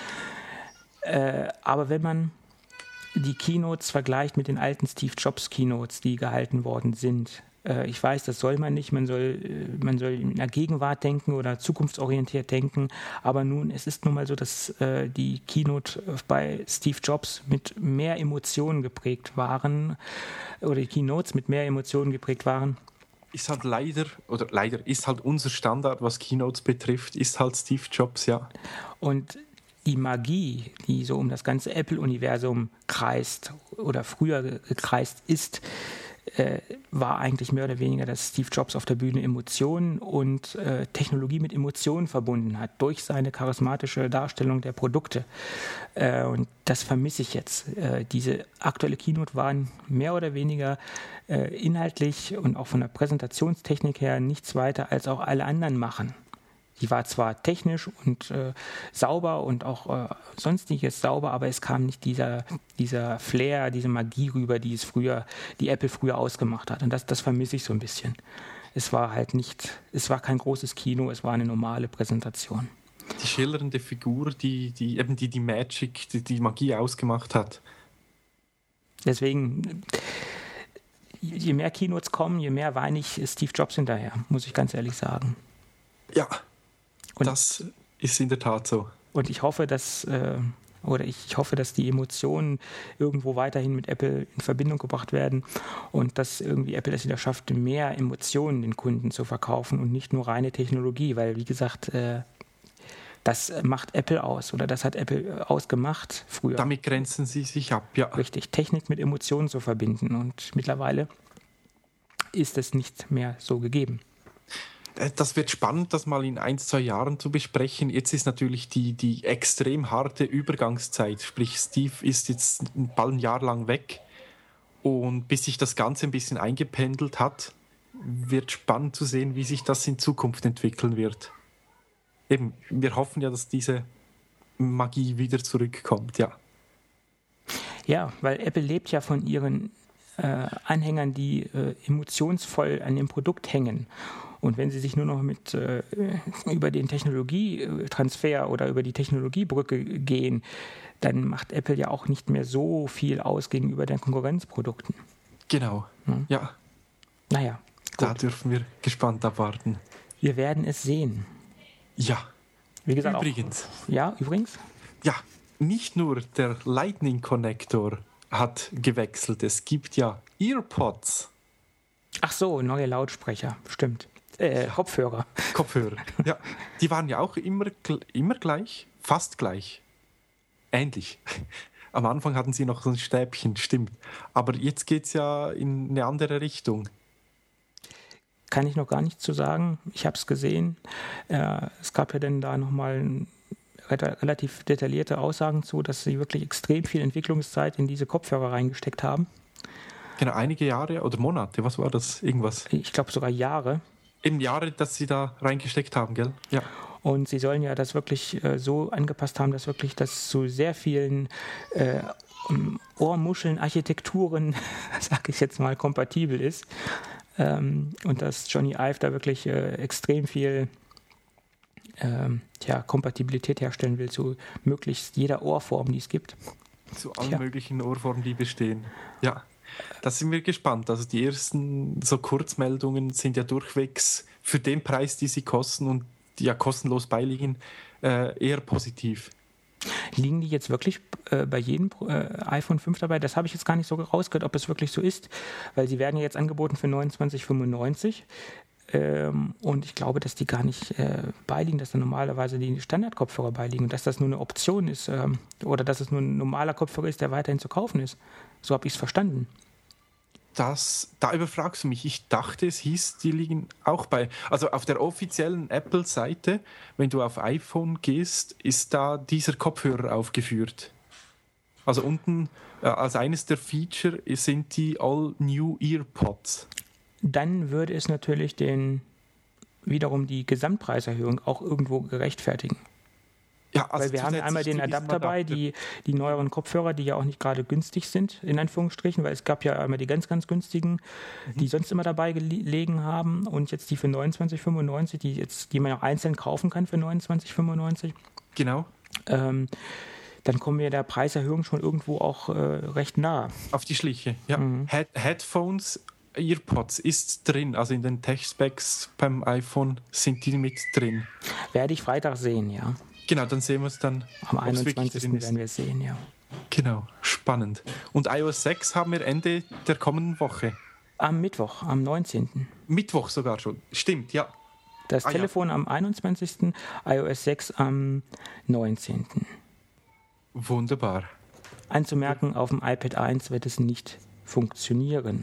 Äh, aber wenn man die Keynotes vergleicht mit den alten Steve Jobs Keynotes, die gehalten worden sind, äh, ich weiß, das soll man nicht, man soll, äh, man soll in der Gegenwart denken oder zukunftsorientiert denken, aber nun, es ist nun mal so, dass äh, die Keynote bei Steve Jobs mit mehr Emotionen geprägt waren oder die Keynotes mit mehr Emotionen geprägt waren.
Ist halt leider, oder leider ist halt unser Standard, was Keynotes betrifft, ist halt Steve Jobs, ja.
Und die Magie, die so um das ganze Apple-Universum kreist oder früher gekreist ist, äh, war eigentlich mehr oder weniger, dass Steve Jobs auf der Bühne Emotionen und äh, Technologie mit Emotionen verbunden hat, durch seine charismatische Darstellung der Produkte. Äh, und das vermisse ich jetzt. Äh, diese aktuelle Keynote waren mehr oder weniger äh, inhaltlich und auch von der Präsentationstechnik her nichts weiter, als auch alle anderen machen. Die war zwar technisch und äh, sauber und auch äh, sonstiges sauber, aber es kam nicht dieser, dieser Flair, diese Magie rüber, die es früher, die Apple früher ausgemacht hat. Und das, das vermisse ich so ein bisschen. Es war halt nicht, es war kein großes Kino, es war eine normale Präsentation.
Die schillernde Figur, die, die eben die, die Magic, die, die Magie ausgemacht hat.
Deswegen, je mehr Keynotes kommen, je mehr weine ich Steve Jobs hinterher, muss ich ganz ehrlich sagen.
Ja.
Und,
das ist in der Tat so.
Und ich hoffe, dass äh, oder ich, ich hoffe, dass die Emotionen irgendwo weiterhin mit Apple in Verbindung gebracht werden und dass irgendwie Apple es wieder schafft, mehr Emotionen den Kunden zu verkaufen und nicht nur reine Technologie, weil wie gesagt, äh, das macht Apple aus oder das hat Apple ausgemacht früher.
Damit grenzen sie sich ab, ja.
Richtig, Technik mit Emotionen zu verbinden und mittlerweile ist es nicht mehr so gegeben.
Das wird spannend, das mal in ein, zwei Jahren zu besprechen. Jetzt ist natürlich die, die extrem harte Übergangszeit. Sprich, Steve ist jetzt bald ein Jahr lang weg. Und bis sich das Ganze ein bisschen eingependelt hat, wird spannend zu sehen, wie sich das in Zukunft entwickeln wird. Eben, wir hoffen ja, dass diese Magie wieder zurückkommt, ja.
Ja, weil Apple lebt ja von ihren äh, Anhängern, die äh, emotionsvoll an dem Produkt hängen. Und wenn sie sich nur noch mit äh, über den Technologietransfer oder über die Technologiebrücke gehen, dann macht Apple ja auch nicht mehr so viel aus gegenüber den Konkurrenzprodukten.
Genau, hm? ja.
Naja, gut.
Da dürfen wir gespannt abwarten.
Wir werden es sehen.
Ja.
Wie gesagt,
übrigens.
Auch, ja, übrigens.
Ja, nicht nur der Lightning-Konnektor hat gewechselt, es gibt ja EarPods.
Ach so, neue Lautsprecher, stimmt. Äh, Kopfhörer.
Kopfhörer, ja. Die waren ja auch immer, immer gleich, fast gleich. Ähnlich. Am Anfang hatten sie noch so ein Stäbchen, stimmt. Aber jetzt geht es ja in eine andere Richtung.
Kann ich noch gar nichts zu sagen. Ich habe es gesehen. Äh, es gab ja dann da nochmal relativ detaillierte Aussagen zu, dass sie wirklich extrem viel Entwicklungszeit in diese Kopfhörer reingesteckt haben.
Genau, einige Jahre oder Monate, was war das? Irgendwas?
Ich glaube sogar Jahre.
Eben Jahre, dass sie da reingesteckt haben, gell? Ja.
Und sie sollen ja das wirklich äh, so angepasst haben, dass wirklich das zu sehr vielen äh, Ohrmuscheln, Architekturen, sage ich jetzt mal, kompatibel ist. Ähm, und dass Johnny Ive da wirklich äh, extrem viel ähm, tja, Kompatibilität herstellen will zu möglichst jeder Ohrform, die es gibt.
Zu allen
Tja.
möglichen Ohrformen, die bestehen. Ja. Da sind wir gespannt. Also die ersten so Kurzmeldungen sind ja durchwegs für den Preis, die sie kosten und die ja kostenlos beiliegen, äh, eher positiv.
Liegen die jetzt wirklich äh, bei jedem äh, iPhone fünf dabei? Das habe ich jetzt gar nicht so rausgehört, ob es wirklich so ist, weil sie werden ja jetzt angeboten für neunundzwanzig fünfundneunzig ähm, und ich glaube, dass die gar nicht äh, beiliegen, dass da normalerweise die Standardkopfhörer beiliegen und dass das nur eine Option ist ähm, oder dass es nur ein normaler Kopfhörer ist, der weiterhin zu kaufen ist. So habe ich es verstanden.
das, da überfragst du mich. Ich dachte, es hieß, die liegen auch bei, also auf der offiziellen Apple-Seite, wenn du auf iPhone gehst, ist da dieser Kopfhörer aufgeführt. Also unten äh, als eines der Feature sind die All-New EarPods.
Dann würde es natürlich den wiederum die Gesamtpreiserhöhung auch irgendwo gerechtfertigen.
Ja, also
weil wir haben einmal den Adapter dabei, die, die neueren Kopfhörer, die ja auch nicht gerade günstig sind, in Anführungsstrichen, weil es gab ja einmal die ganz, ganz günstigen, mhm. die sonst immer dabei gelegen haben und jetzt die für neunundzwanzig fünfundneunzig, die, jetzt, die man auch einzeln kaufen kann für neunundzwanzig fünfundneunzig.
Genau.
Ähm, dann kommen wir der Preiserhöhung schon irgendwo auch äh, recht nah.
Auf die Schliche, ja. Mhm. Head- Headphones, EarPods ist drin, also in den Tech-Specs beim iPhone sind die mit drin.
Werde ich Freitag sehen, ja.
Genau, dann sehen wir es dann.
Am einundzwanzigsten werden wir es sehen, ja.
Genau, spannend. Und i O S sechs haben wir Ende der kommenden Woche.
Am Mittwoch, am neunzehnten
Mittwoch sogar schon, stimmt, ja.
Das ah, Telefon ja. am einundzwanzigsten, i O S sechs am neunzehnten
Wunderbar.
Anzumerken, auf dem iPad eins wird es nicht funktionieren.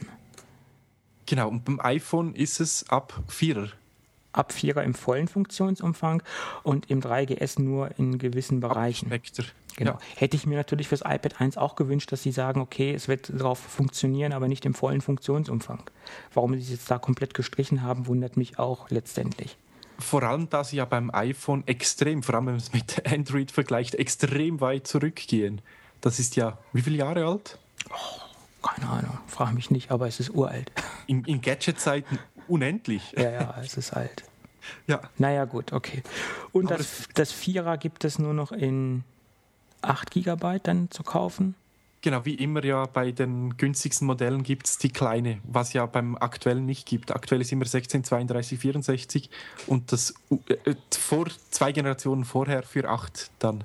Genau, und beim iPhone ist es ab vierer.
Ab vierer im vollen Funktionsumfang und im drei G S nur in gewissen Bereichen.
Abspeckter.
Genau.
Ja.
Hätte ich mir natürlich fürs iPad eins auch gewünscht, dass sie sagen, okay, es wird darauf funktionieren, aber nicht im vollen Funktionsumfang. Warum sie es jetzt da komplett gestrichen haben, wundert mich auch letztendlich.
Vor allem, da sie ja beim iPhone extrem, vor allem wenn man es mit Android vergleicht, extrem weit zurückgehen. Das ist ja, wie viele Jahre alt?
Oh, keine Ahnung, frag mich nicht, aber es ist uralt.
In, in Gadget-Zeiten unendlich.
Ja, ja, es ist alt.
Ja.
Naja, gut, okay. Und das, das, das Vierer gibt es nur noch in acht Gigabyte dann zu kaufen?
Genau, wie immer ja bei den günstigsten Modellen gibt es die kleine, was ja beim aktuellen nicht gibt. Aktuell ist immer sechzehn, zweiunddreißig, vierundsechzig und das äh, vor zwei Generationen vorher für acht dann.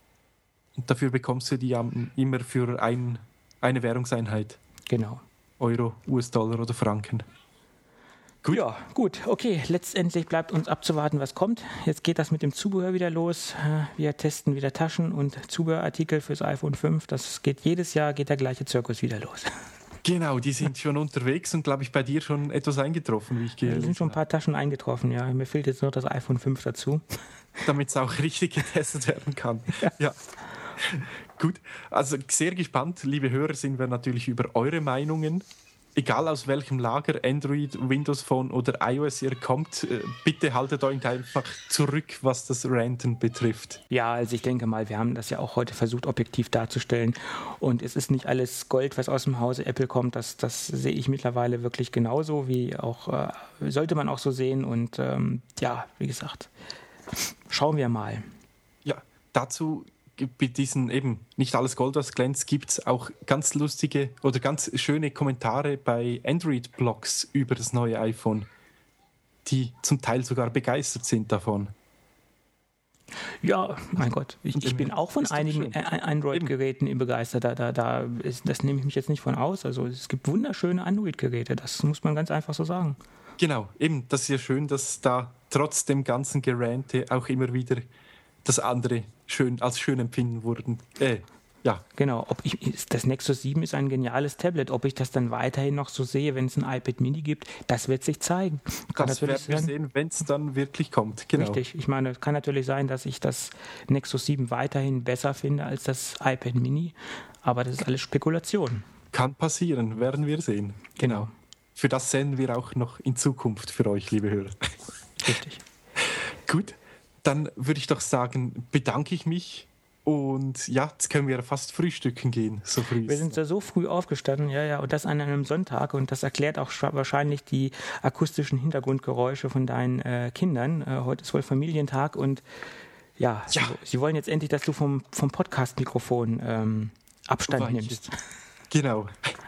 Und dafür bekommst du die ja immer für ein, eine Währungseinheit.
Genau.
Euro, U S-Dollar oder Franken.
Gut. Ja, gut, okay. Letztendlich bleibt uns abzuwarten, was kommt. Jetzt geht das mit dem Zubehör wieder los. Wir testen wieder Taschen und Zubehörartikel fürs iPhone fünf. Das geht jedes Jahr, geht der gleiche Zirkus wieder los.
Genau, die sind schon unterwegs und, glaube ich, bei dir schon etwas eingetroffen, wie ich gelesen habe.
Es sind schon ein paar Taschen eingetroffen, ja. Mir fehlt jetzt nur das iPhone fünf dazu.
Damit es auch richtig getestet werden kann. Ja. ja. Gut, also sehr gespannt, liebe Hörer, sind wir natürlich über eure Meinungen. Egal aus welchem Lager, Android, Windows Phone oder iOS ihr kommt, bitte haltet euch einfach zurück, was das Ranten betrifft.
Ja, also ich denke mal, wir haben das ja auch heute versucht, objektiv darzustellen. Und es ist nicht alles Gold, was aus dem Hause Apple kommt. Das, das sehe ich mittlerweile wirklich genauso, wie auch, äh, sollte man auch so sehen. Und ähm, ja, wie gesagt, schauen wir mal.
Ja, dazu bei diesen eben nicht alles Gold, was glänzt, gibt es auch ganz lustige oder ganz schöne Kommentare bei Android-Blogs über das neue iPhone, die zum Teil sogar begeistert sind davon.
Ja, mein Gott, ich, ich bin auch von einigen Android-Geräten begeistert. Da, da, da ist, das nehme ich mich jetzt nicht von aus. Also es gibt wunderschöne Android-Geräte, das muss man ganz einfach so sagen.
Genau, eben, das ist ja schön, dass da trotz dem ganzen Gerante auch immer wieder das andere schön, als schön empfinden wurden. Äh, ja.
Genau, ob ich, das Nexus sieben ist ein geniales Tablet. Ob ich das dann weiterhin noch so sehe, wenn es ein iPad Mini gibt, das wird sich zeigen.
Kann das werden wir sehen, wenn es dann wirklich kommt. Genau.
Richtig, ich meine, es kann natürlich sein, dass ich das Nexus sieben weiterhin besser finde als das iPad Mini, aber das ist alles Spekulation.
Kann passieren, werden wir sehen.
Genau.
Für das sehen wir auch noch in Zukunft für euch, liebe Hörer.
Richtig.
Gut. Dann würde ich doch sagen, bedanke ich mich und ja, jetzt können wir fast frühstücken gehen. So früh
wir sind ja so früh aufgestanden, ja, ja, und das an einem Sonntag und das erklärt auch wahrscheinlich die akustischen Hintergrundgeräusche von deinen äh, Kindern. Äh, heute ist wohl Familientag und ja, ja. Sie, sie wollen jetzt endlich, dass du vom, vom Podcast-Mikrofon ähm, Abstand Wobei nimmst.
Ich, genau.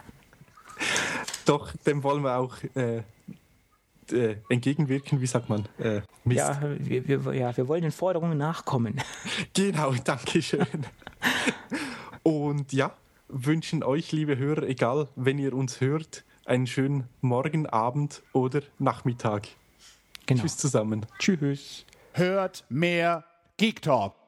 Doch, dem wollen wir auch äh, Äh, entgegenwirken, wie sagt man? Äh, Mist.
Ja, wir, wir, ja, wir wollen den Forderungen nachkommen.
Genau, danke schön. Und ja, wünschen euch, liebe Hörer, egal, wenn ihr uns hört, einen schönen Morgen, Abend oder Nachmittag.
Genau.
Tschüss zusammen.
Tschüss.
Hört mehr Geek Talk.